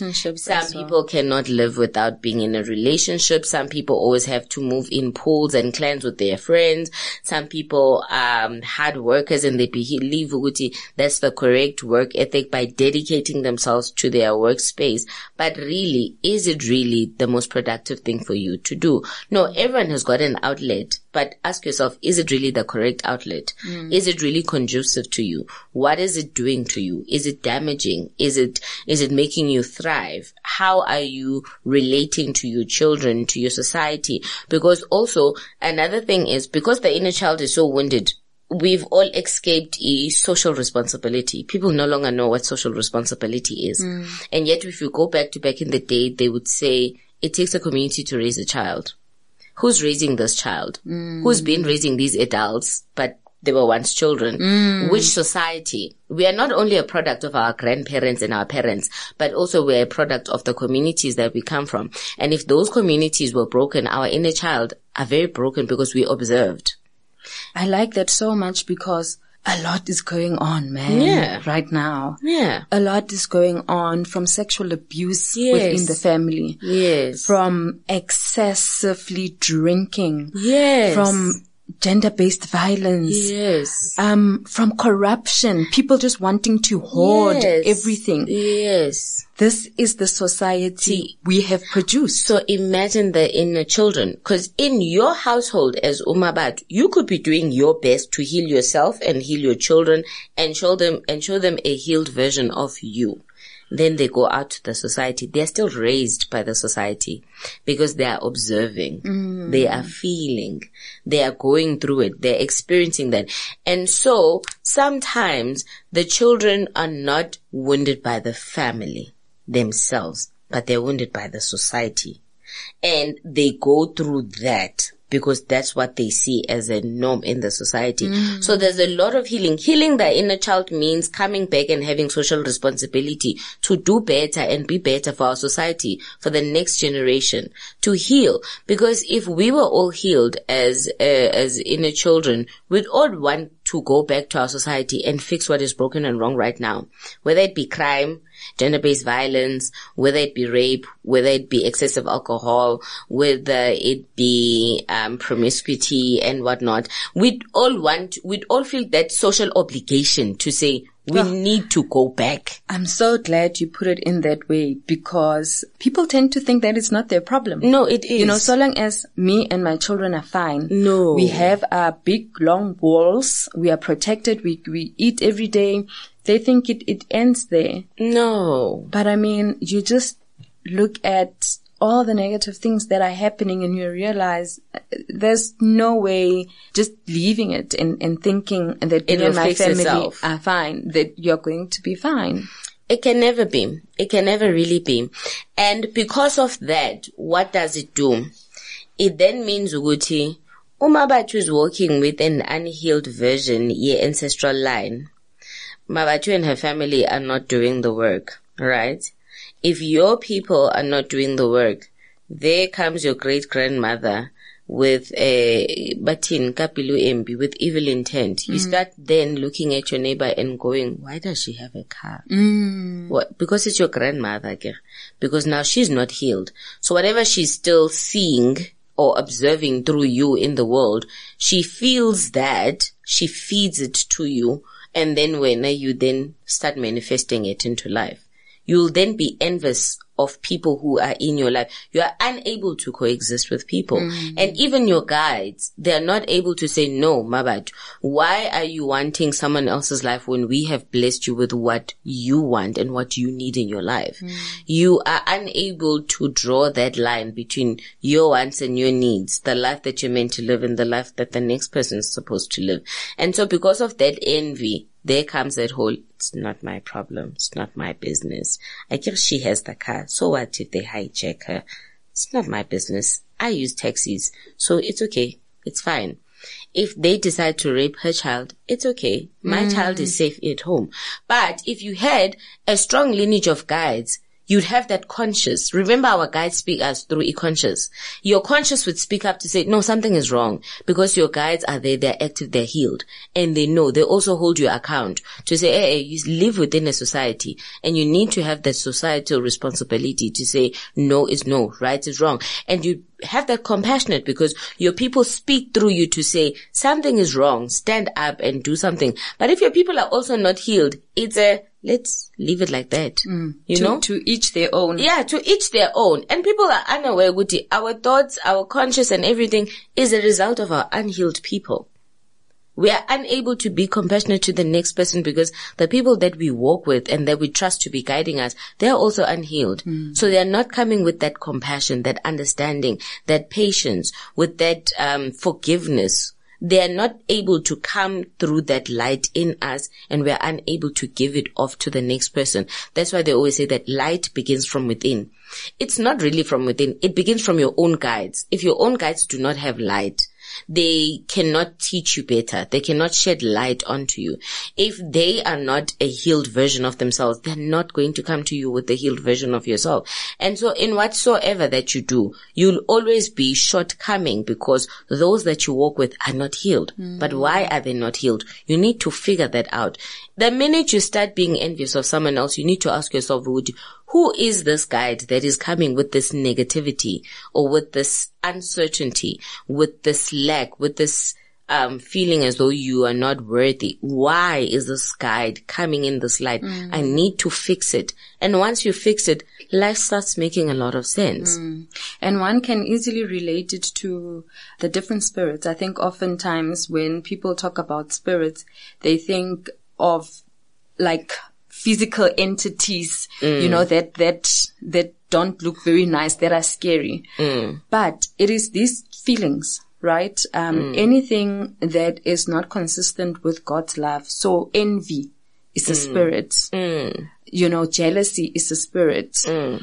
people cannot live without being in a relationship. Some people always have to move in pools and clans with their friends. Some people are hard workers and they believe that's the correct work ethic by dedicating themselves to their workspace. But really, is it really the most productive thing for you to do? No, everyone has got an outlet. but ask yourself, is it really the correct outlet? Is it really conducive to you? What is it doing to you? Is it damaging? Is it making you thrive? How are you relating to your children, to your society? Because also another thing is, because the inner child is so wounded, we've all escaped social responsibility. People no longer know what social responsibility is. And yet if you go back in the day, they would say it takes a community to raise a child. Who's raising this child? Who's been raising these adults, but they were once children? Which society? We are not only a product of our grandparents and our parents, but also we're a product of the communities that we come from. And if those communities were broken, our inner child are very broken because we observed. I like that so much because a lot is going on, man, right now. Yeah. A lot is going on, from sexual abuse within the family. Yes. From excessively drinking. Yes. From gender-based violence. Yes. From corruption. People just wanting to hoard everything. Yes. This is the society we have produced. So imagine the inner children. Because in your household as Umabat, you could be doing your best to heal yourself and heal your children and show them a healed version of you. Then they go out to the society. They're still raised by the society because they are observing. They are feeling. They are going through it. They're experiencing that. And so sometimes the children are not wounded by the family themselves, but they're wounded by the society. And they go through that because that's what they see as a norm in the society. So there's a lot of healing. Healing the inner child means coming back and having social responsibility to do better and be better for our society, for the next generation, to heal. Because if we were all healed as inner children, we'd all want to go back to our society and fix what is broken and wrong right now. Whether it be crime, gender-based violence, whether it be rape, whether it be excessive alcohol, whether it be promiscuity and whatnot, we'd all feel that social obligation to say we need to go back. I'm so glad you put it in that way, because people tend to think that it's not their problem. No, it is. You know, so long as me and my children are fine. No. We have our big long walls. We are protected. We eat every day. They think it ends there. No. But I mean, you just look at all the negative things that are happening and you realize there's no way just leaving it and thinking that you and my family are fine, that you're going to be fine. It can never be. It can never really be. And because of that, what does it do? It then means Uguti, Umabathu is working with an unhealed version, your ancestral line. Mabathu and her family are not doing the work, right? If your people are not doing the work, there comes your great-grandmother with a batin kapilu embi with evil intent. You start then looking at your neighbor and going, why does she have a car? What? Because it's your grandmother. Because now she's not healed. So whatever she's still seeing or observing through you in the world, she feels that, she feeds it to you. And then when you then start manifesting it into life, you'll then be envious of people who are in your life. You are unable to coexist with people. And even your guides, they are not able to say, no, Mabat, why are you wanting someone else's life when we have blessed you with what you want and what you need in your life? You are unable to draw that line between your wants and your needs, the life that you're meant to live and the life that the next person is supposed to live. And so because of that envy, there comes that whole, it's not my problem, it's not my business. I guess she has the car, so what if they hijack her? It's not my business. I use taxis, so it's okay, it's fine. If they decide to rape her child, it's okay. My child is safe at home. But if you had a strong lineage of guides, you'd have that conscious. Remember, our guides speak us through e-conscious. Your conscious would speak up to say, no, something is wrong, because your guides are there, they're active, they're healed. And they know, they also hold you account to say, hey, you live within a society and you need to have that societal responsibility to say, no is no, right is wrong. And you have that compassionate because your people speak through you to say, something is wrong, stand up and do something. But if your people are also not healed, it's a let's leave it like that. You know? To each their own. Yeah, to each their own. And people are unaware, Guti, our thoughts, our conscious and everything is a result of our unhealed people. We are unable to be compassionate to the next person because the people that we walk with and that we trust to be guiding us, they are also unhealed. So they are not coming with that compassion, that understanding, that patience, with that forgiveness. They are not able to come through that light in us, and we are unable to give it off to the next person. That's why they always say that light begins from within. It's not really from within. It begins from your own guides. If your own guides do not have light, they cannot teach you better. They cannot shed light onto you. If they are not a healed version of themselves, they're not going to come to you with the healed version of yourself. And so in whatsoever that you do, you'll always be shortcoming because those that you walk with are not healed. But why are they not healed? You need to figure that out. The minute you start being envious of someone else, you need to ask yourself, who is this guide that is coming with this negativity or with this uncertainty, with this lack, with this feeling as though you are not worthy? Why is this guide coming in this light? I need to fix it. And once you fix it, life starts making a lot of sense. And one can easily relate it to the different spirits. I think oftentimes when people talk about spirits, they think of like physical entities, you know, that don't look very nice, that are scary. But it is these feelings, right? Anything that is not consistent with God's love. So envy is a spirit. You know, jealousy is a spirit.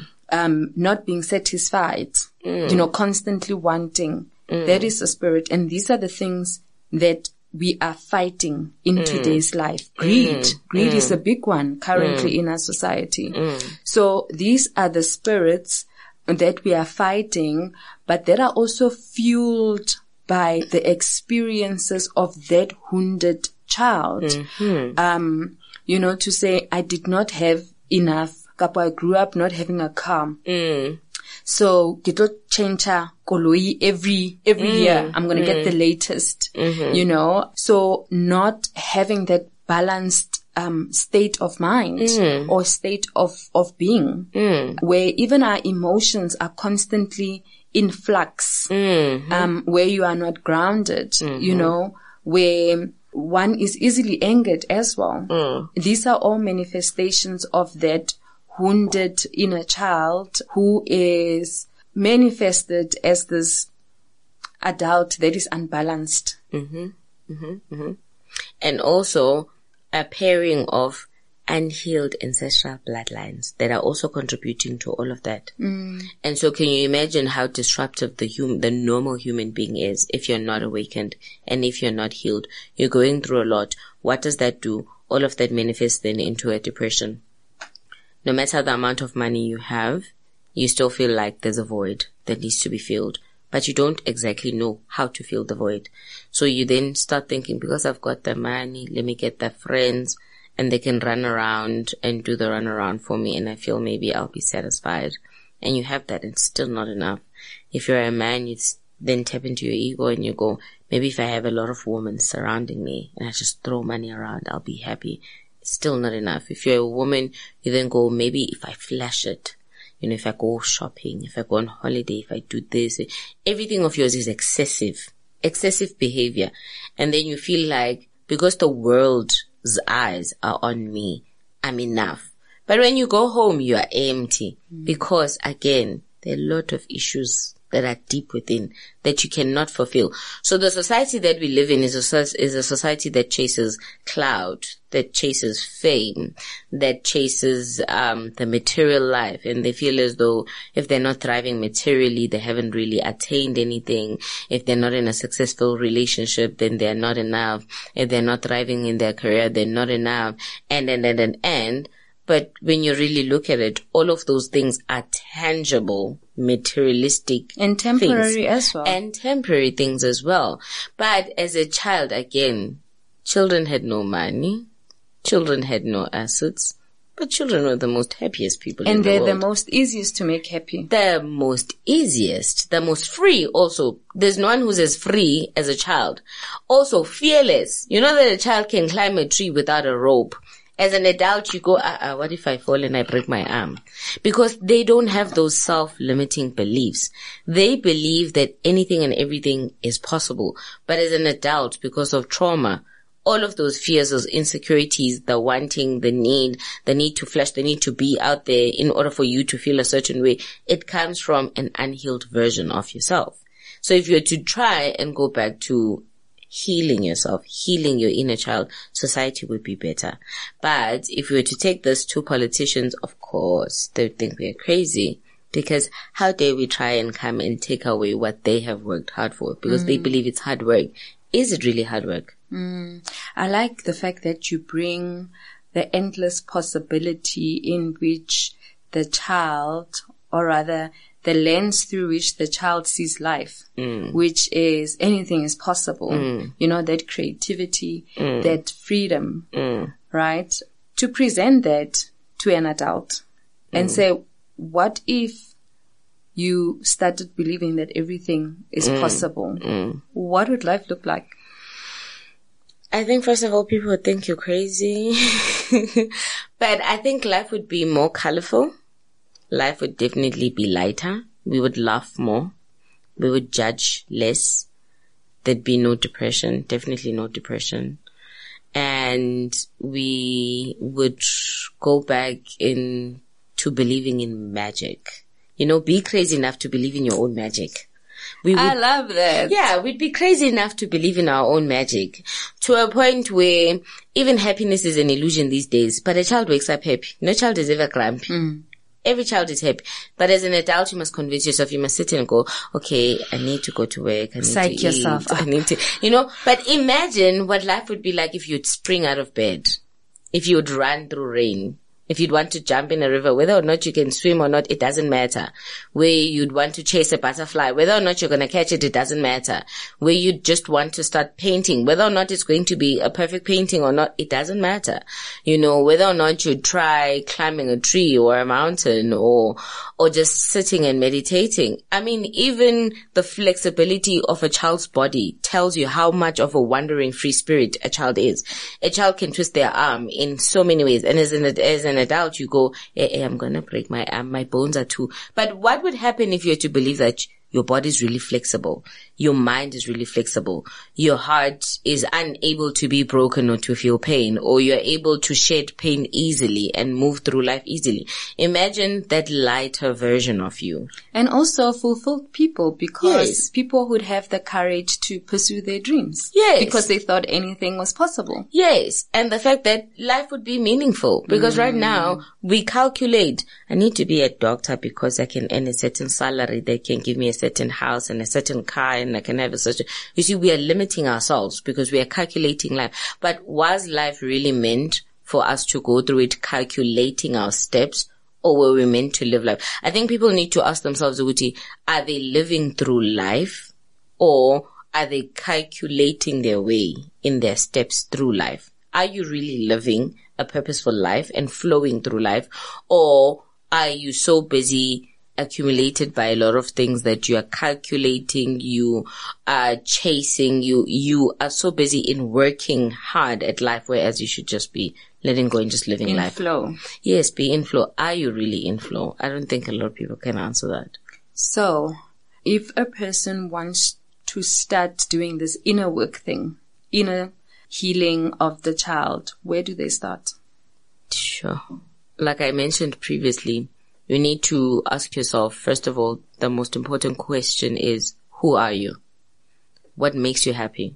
Not being satisfied, you know, constantly wanting. That is a spirit. And these are the things that we are fighting in today's life. Greed is a big one currently in our society. So these are the spirits that we are fighting, but that are also fueled by the experiences of that wounded child. You know, to say, I did not have enough. I grew up not having a car. So, get change koloi every year. I'm going to get the latest, you know. So, not having that balanced state of mind or state of being, where even our emotions are constantly in flux, where you are not grounded, you know, where one is easily angered as well. These are all manifestations of that wounded inner child who is manifested as this adult that is unbalanced. And also a pairing of unhealed ancestral bloodlines that are also contributing to all of that. And so can you imagine how disruptive the normal human being is if you're not awakened and if you're not healed? You're going through a lot. What does that do? All of that manifests then into a depression. No matter the amount of money you have, you still feel like there's a void that needs to be filled, but you don't exactly know how to fill the void. So you then start thinking, because I've got the money, let me get the friends, and they can run around and do the run around for me, and I feel maybe I'll be satisfied. And you have that, and it's still not enough. If you're a man, you then tap into your ego and you go, maybe if I have a lot of women surrounding me and I just throw money around, I'll be happy. It's still not enough. If you're a woman, you then go, maybe if I flash it, you know, if I go shopping, if I go on holiday, if I do this, everything of yours is excessive behavior. And then you feel like, because the world's eyes are on me, I'm enough. But when you go home, you are empty because, again, there are a lot of issues that are deep within that you cannot fulfill. So the society that we live in is a society that chases clout, that chases fame, that chases the material life, and they feel as though if they're not thriving materially, they haven't really attained anything. If they're not in a successful relationship, then they're not enough. If they're not thriving in their career, they're not enough. And but when you really look at it, all of those things are tangible, materialistic and temporary things, as well. And temporary things as well. But as a child, again, children had no money, children had no assets, but children were the most happiest people in the world. And they're the most easiest to make happy. The most easiest, the most free also. There's no one who's as free as a child. Also fearless. You know that a child can climb a tree without a rope. As an adult, you go, what if I fall and I break my arm? Because they don't have those self-limiting beliefs. They believe that anything and everything is possible. But as an adult, because of trauma, all of those fears, those insecurities, the wanting, the need to flash, the need to be out there in order for you to feel a certain way, it comes from an unhealed version of yourself. So if you were to try and go back to healing yourself, healing your inner child, society would be better. But if we were to take this to politicians, of course, they would think we are crazy. Because how dare we try and come and take away what they have worked hard for? Because they believe it's hard work. Is it really hard work? I like the fact that you bring the endless possibility in which the child, or rather the lens through which the child sees life, which is anything is possible. You know, that creativity, that freedom, right? To present that to an adult and say, what if you started believing that everything is possible? What would life look like? I think, first of all, people would think you're crazy. But I think life would be more colorful. Life would definitely be lighter. We would laugh more. We would judge less. There'd be no depression. Definitely no depression. And we would go back into believing in magic. You know, be crazy enough to believe in your own magic. I love that. Yeah, we'd be crazy enough to believe in our own magic to a point where even happiness is an illusion these days. But a child wakes up happy. No child is ever grumpy. Every child is happy. But as an adult, you must convince yourself. You must sit and go, okay, I need to go to work. I need Psych to yourself eat. up. I need to, but imagine what life would be like if you'd spring out of bed. If you would run through rain. If you'd want to jump in a river, whether or not you can swim or not, it doesn't matter. Where you'd want to chase a butterfly, whether or not you're going to catch it, it doesn't matter. Where you just want to start painting, whether or not it's going to be a perfect painting or not, it doesn't matter. Whether or not you try climbing a tree or a mountain or just sitting and meditating. I mean, even the flexibility of a child's body tells you how much of a wandering free spirit a child is. A child can twist their arm in so many ways. And as an adult, you go, I'm going to break my arm. My bones are too. But what would happen if you were to believe that your body is really flexible? Your mind is really flexible. Your heart is unable to be broken or to feel pain, or you're able to shed pain easily and move through life easily. Imagine that lighter version of you. And also fulfilled people, because people would have the courage to pursue their dreams. Yes. Because they thought anything was possible. Yes. And the fact that life would be meaningful, because right now we calculate, I need to be a doctor because I can earn a certain salary. They can give me a certain house and a certain car, and I can have a certain, you see, we are limiting ourselves because we are calculating life. But was life really meant for us to go through it calculating our steps, or were we meant to live life? I think people need to ask themselves, Uti, are they living through life, or are they calculating their way in their steps through life? Are you really living a purposeful life and flowing through life, or are you so busy accumulated by a lot of things that you are calculating, you are chasing, you are so busy in working hard at life, whereas you should just be letting go and just living in life. Flow. Yes, be in flow. Are you really in flow? I don't think a lot of people can answer that. So, if a person wants to start doing this inner work thing, inner healing of the child, where do they start? Sure. Like I mentioned previously, you need to ask yourself, first of all, the most important question is, who are you? What makes you happy?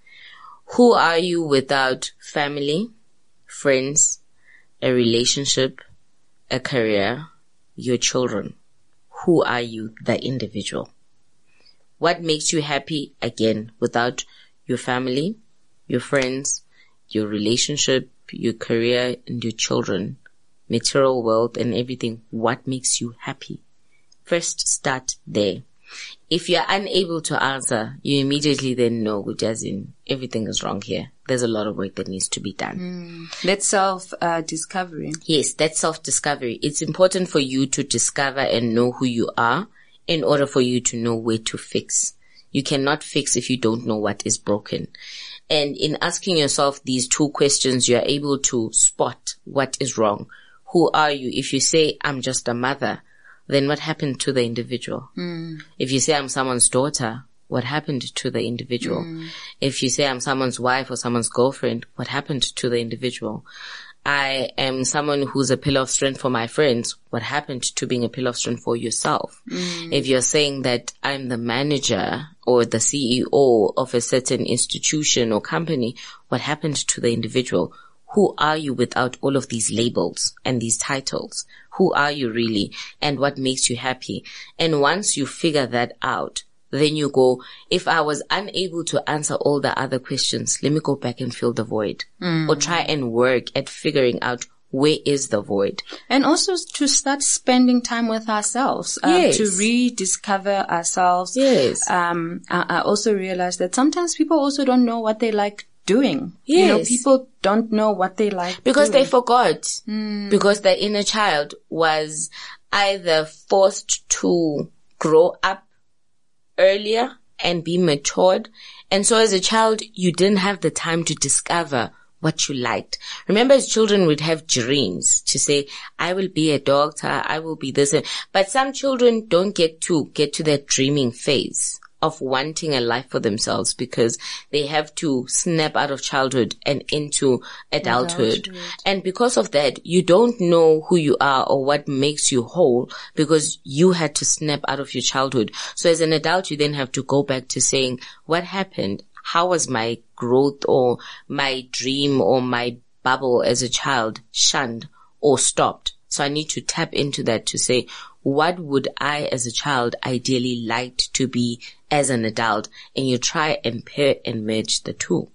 Who are you without family, friends, a relationship, a career, your children? Who are you, the individual? What makes you happy, again, without your family, your friends, your relationship, your career, and your children? Material wealth and everything. What makes you happy? First, start there. If you're unable to answer, you immediately then know, which as in everything is wrong here. There's a lot of work that needs to be done. That's self-discovery. Yes, that's self-discovery. It's important for you to discover and know who you are in order for you to know where to fix. You cannot fix if you don't know what is broken. And in asking yourself these two questions, you are able to spot what is wrong. Who are you? If you say, I'm just a mother, then what happened to the individual? If you say, I'm someone's daughter, what happened to the individual? If you say, I'm someone's wife or someone's girlfriend, what happened to the individual? I am someone who's a pillar of strength for my friends. What happened to being a pillar of strength for yourself? If you're saying that I'm the manager or the CEO of a certain institution or company, what happened to the individual? Who are you without all of these labels and these titles? Who are you really? And what makes you happy? And once you figure that out, then you go, if I was unable to answer all the other questions, let me go back and fill the void. Or try and work at figuring out where is the void. And also to start spending time with ourselves, to rediscover ourselves. Yes. I also realized that sometimes people also don't know what they like doing. Yes. You know, people don't know what they like because doing. they forgot. Because the inner child was either forced to grow up earlier and be matured. And so as a child, you didn't have the time to discover what you liked. Remember, as children, we'd have dreams to say, I will be a doctor, I will be this. But some children don't get to that dreaming phase of wanting a life for themselves because they have to snap out of childhood and into adulthood. And because of that, you don't know who you are or what makes you whole because you had to snap out of your childhood. So as an adult, you then have to go back to saying, what happened? How was my growth or my dream or my bubble as a child shunned or stopped? So I need to tap into that to say, what would I as a child ideally liked to be as an adult? And you try and pair and merge the two.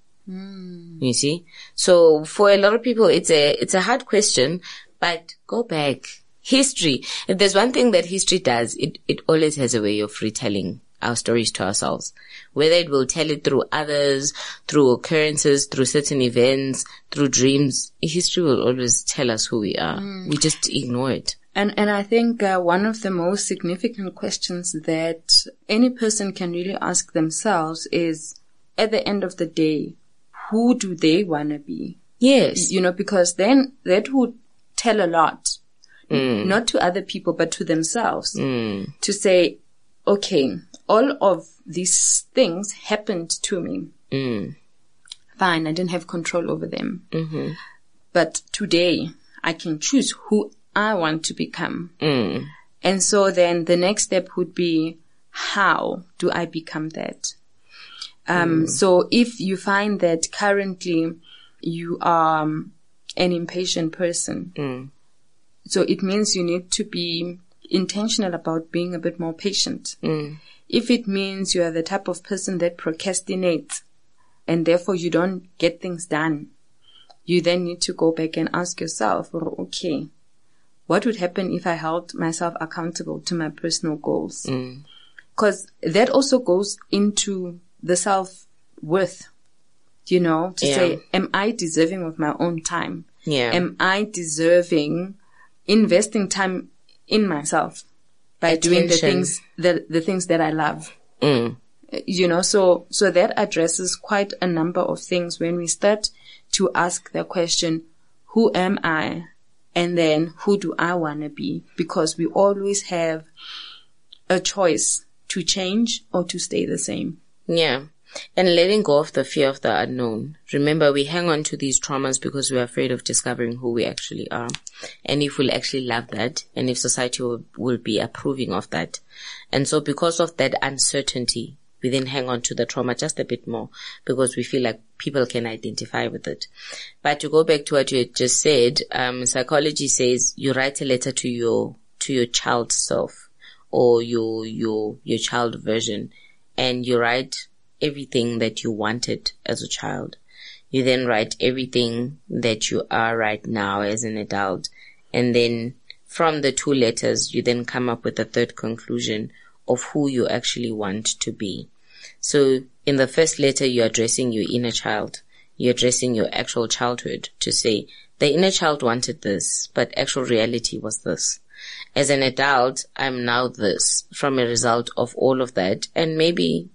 You see? So for a lot of people, it's a hard question, but go back. History. If there's one thing that history does, it always has a way of retelling our stories to ourselves. Whether it will tell it through others, through occurrences, through certain events, through dreams, history will always tell us who we are. We just ignore it. And I think one of the most significant questions that any person can really ask themselves is, at the end of the day, who do they want to be? Yes. You know, because then that would tell a lot, not to other people, but to themselves, to say, okay, all of these things happened to me. Fine, I didn't have control over them. But today, I can choose who I want to become. And so then the next step would be, how do I become that? So if you find that currently you are an impatient person, so it means you need to be intentional about being a bit more patient. If it means you are the type of person that procrastinates and therefore you don't get things done, you then need to go back and ask yourself, okay, what would happen if I held myself accountable to my personal goals? Because that also goes into the self-worth, you know, to say, am I deserving of my own time? Am I deserving investing time in myself by doing the things that I love? You know, so that addresses quite a number of things when we start to ask the question, who am I? And then who do I want to be? Because we always have a choice to change or to stay the same. Yeah. And letting go of the fear of the unknown. Remember, we hang on to these traumas because we're afraid of discovering who we actually are. And if we'll actually love that, and if society will be approving of that. And so because of that uncertainty, we then hang on to the trauma just a bit more because we feel like people can identify with it. But to go back to what you had just said, psychology says you write a letter to your child self or your child version, and you write everything that you wanted as a child. You then write everything that you are right now as an adult. And then from the two letters, you then come up with a third conclusion of who you actually want to be. So in the first letter, you're addressing your inner child. You're addressing your actual childhood to say, the inner child wanted this, but actual reality was this. As an adult, I'm now this from a result of all of that. And maybe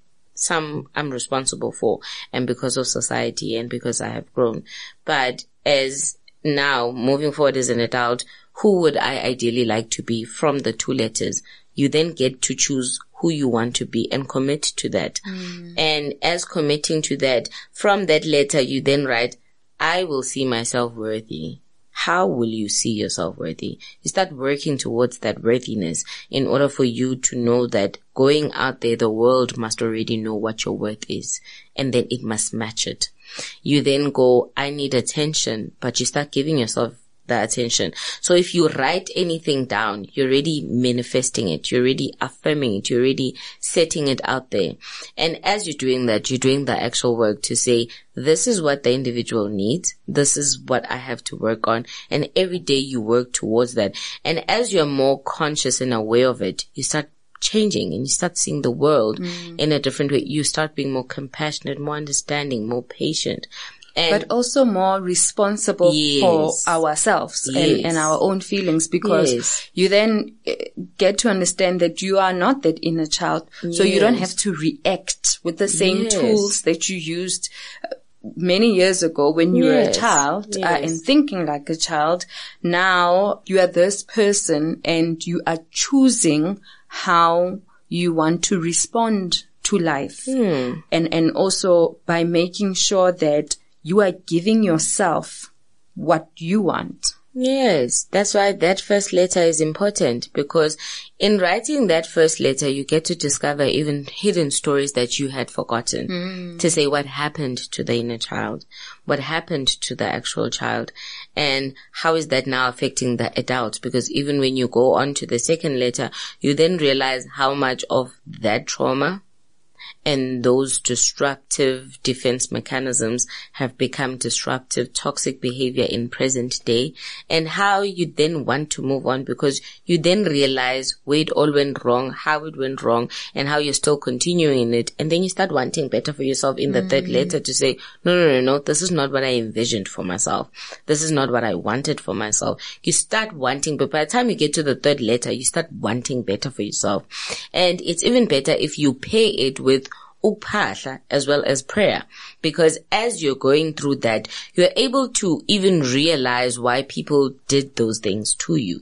some I'm responsible for, and because of society and because I have grown. But as now, moving forward as an adult, who would I ideally like to be from the 2 letters? You then get to choose who you want to be and commit to that. And as committing to that, from that letter, you then write, I will see myself worthy. How will you see yourself worthy? You start working towards that worthiness in order for you to know that going out there, the world must already know what your worth is, and then it must match it. You then go, I need attention, but you start giving yourself the attention. So if you write anything down, you're already manifesting it, you're already affirming it, you're already setting it out there. And as you're doing that, you're doing the actual work to say, this is what the individual needs, this is what I have to work on, and every day you work towards that. And as you're more conscious and aware of it, you start changing and you start seeing the world in a different way. You start being more compassionate, more understanding, more patient. But also more responsible for ourselves and our own feelings, because you then get to understand that you are not that inner child. So you don't have to react with the same tools that you used many years ago when you were a child and thinking like a child. Now you are this person and you are choosing how you want to respond to life. And also by making sure that you are giving yourself what you want. Yes, that's why that first letter is important, because in writing that first letter, you get to discover even hidden stories that you had forgotten, to say what happened to the inner child, what happened to the actual child, and how is that now affecting the adult? Because even when you go on to the second letter, you then realize how much of that trauma and those destructive defense mechanisms have become disruptive, toxic behavior in present day, and how you then want to move on, because you then realize where it all went wrong, how it went wrong, and how you're still continuing in it. And then you start wanting better for yourself in the third letter to say, no, this is not what I envisioned for myself. This is not what I wanted for myself. You start wanting, but by the time you get to the third letter, you start wanting better for yourself. And it's even better if you pair it with uphahla as well as prayer, because as you're going through that, you're able to even realize why people did those things to you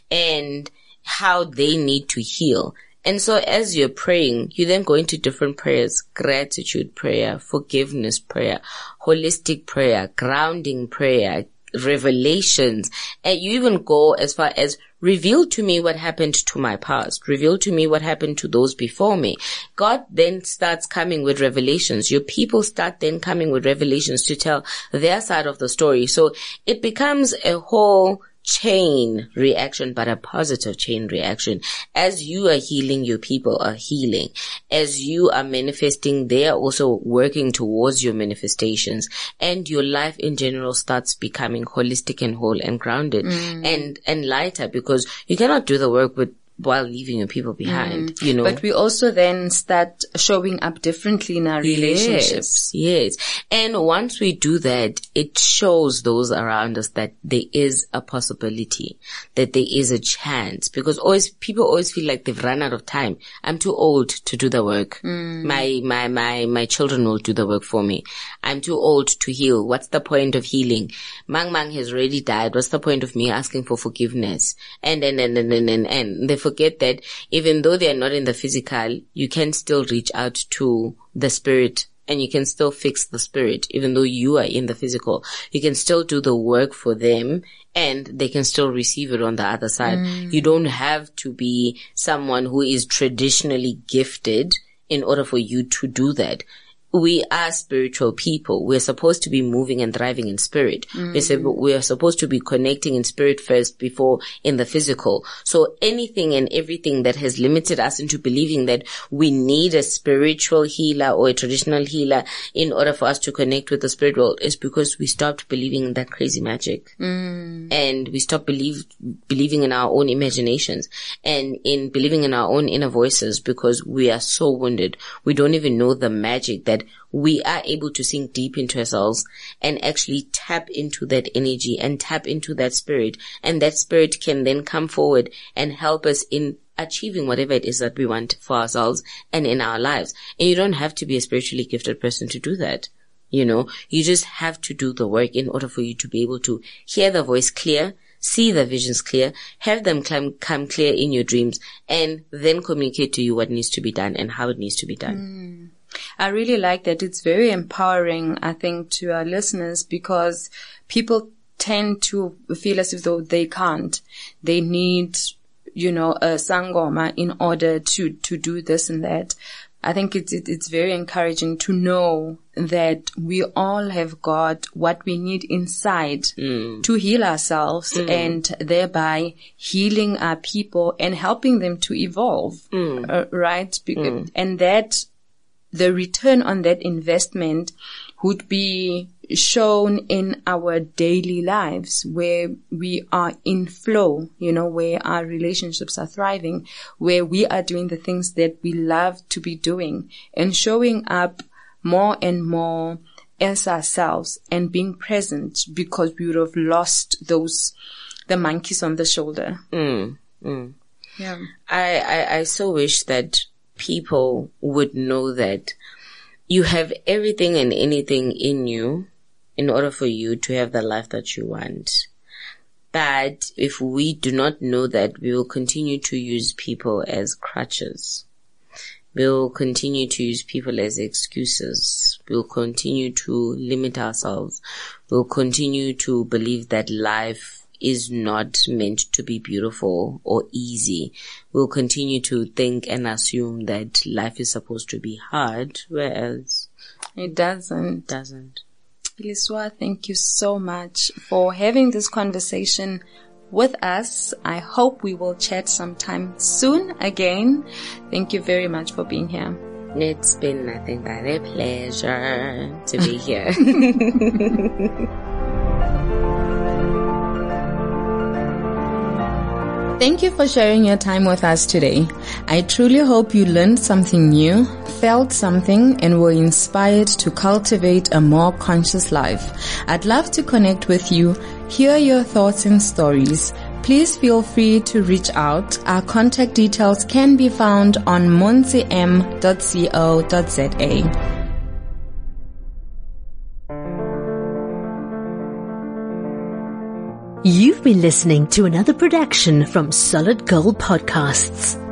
and how they need to heal. And so as you're praying, you then go into different prayers: gratitude prayer, forgiveness prayer, holistic prayer, grounding prayer, revelations, and you even go as far as reveal to me what happened to my past. Reveal to me what happened to those before me. God then starts coming with revelations. Your people start then coming with revelations to tell their side of the story. So it becomes a whole chain reaction, but a positive chain reaction. As you are healing, your people are healing. As you are manifesting, they are also working towards your manifestations, and your life in general starts becoming holistic and whole and grounded and lighter, because you cannot do the work while leaving your people behind, you know. But we also then start showing up differently in our relationships. Yes. And once we do that, it shows those around us that there is a possibility, that there is a chance, because people always feel like they've run out of time. I'm too old to do the work. My children will do the work for me. I'm too old to heal. What's the point of healing? Mang has already died. What's the point of me asking for forgiveness? And they forget that even though they are not in the physical, you can still reach out to the spirit, and you can still fix the spirit. Even though you are in the physical, you can still do the work for them, and they can still receive it on the other side. You don't have to be someone who is traditionally gifted in order for you to do that. We are spiritual people. We're supposed to be moving and thriving in spirit. We are supposed to be connecting in spirit first before in the physical. So anything and everything that has limited us into believing that we need a spiritual healer or a traditional healer in order for us to connect with the spirit world is because we stopped believing in that crazy magic. And we stopped believing in our own imaginations and in believing in our own inner voices, because we are so wounded. We don't even know the magic that we are able to sink deep into ourselves and actually tap into that energy and tap into that spirit. And that spirit can then come forward and help us in achieving whatever it is that we want for ourselves and in our lives. And you don't have to be a spiritually gifted person to do that. You know, you just have to do the work in order for you to be able to hear the voice clear, see the visions clear, have them come clear in your dreams, and then communicate to you what needs to be done and how it needs to be done. I really like that. It's very empowering, I think, to our listeners, because people tend to feel as if though they can't. They need, you know, a sangoma in order to do this and that. I think it's very encouraging to know that we all have got what we need inside to heal ourselves and thereby healing our people and helping them to evolve, right? And that the return on that investment would be shown in our daily lives, where we are in flow, you know, where our relationships are thriving, where we are doing the things that we love to be doing, and showing up more and more as ourselves and being present, because we would have lost the monkeys on the shoulder. Yeah. I so wish that people would know that you have everything and anything in you in order for you to have the life that you want. But if we do not know that, we will continue to use people as crutches. We'll continue to use people as excuses. We'll continue to limit ourselves. We'll continue to believe that life is not meant to be beautiful or easy. We'll continue to think and assume that life is supposed to be hard, whereas it doesn't. Iliswa, thank you so much for having this conversation with us. I hope we will chat sometime soon again. Thank you very much for being here. It's been nothing but a pleasure to be here. Thank you for sharing your time with us today. I truly hope you learned something new, felt something, and were inspired to cultivate a more conscious life. I'd love to connect with you, hear your thoughts and stories. Please feel free to reach out. Our contact details can be found on moncym.co.za. You've been listening to another production from Solid Gold Podcasts.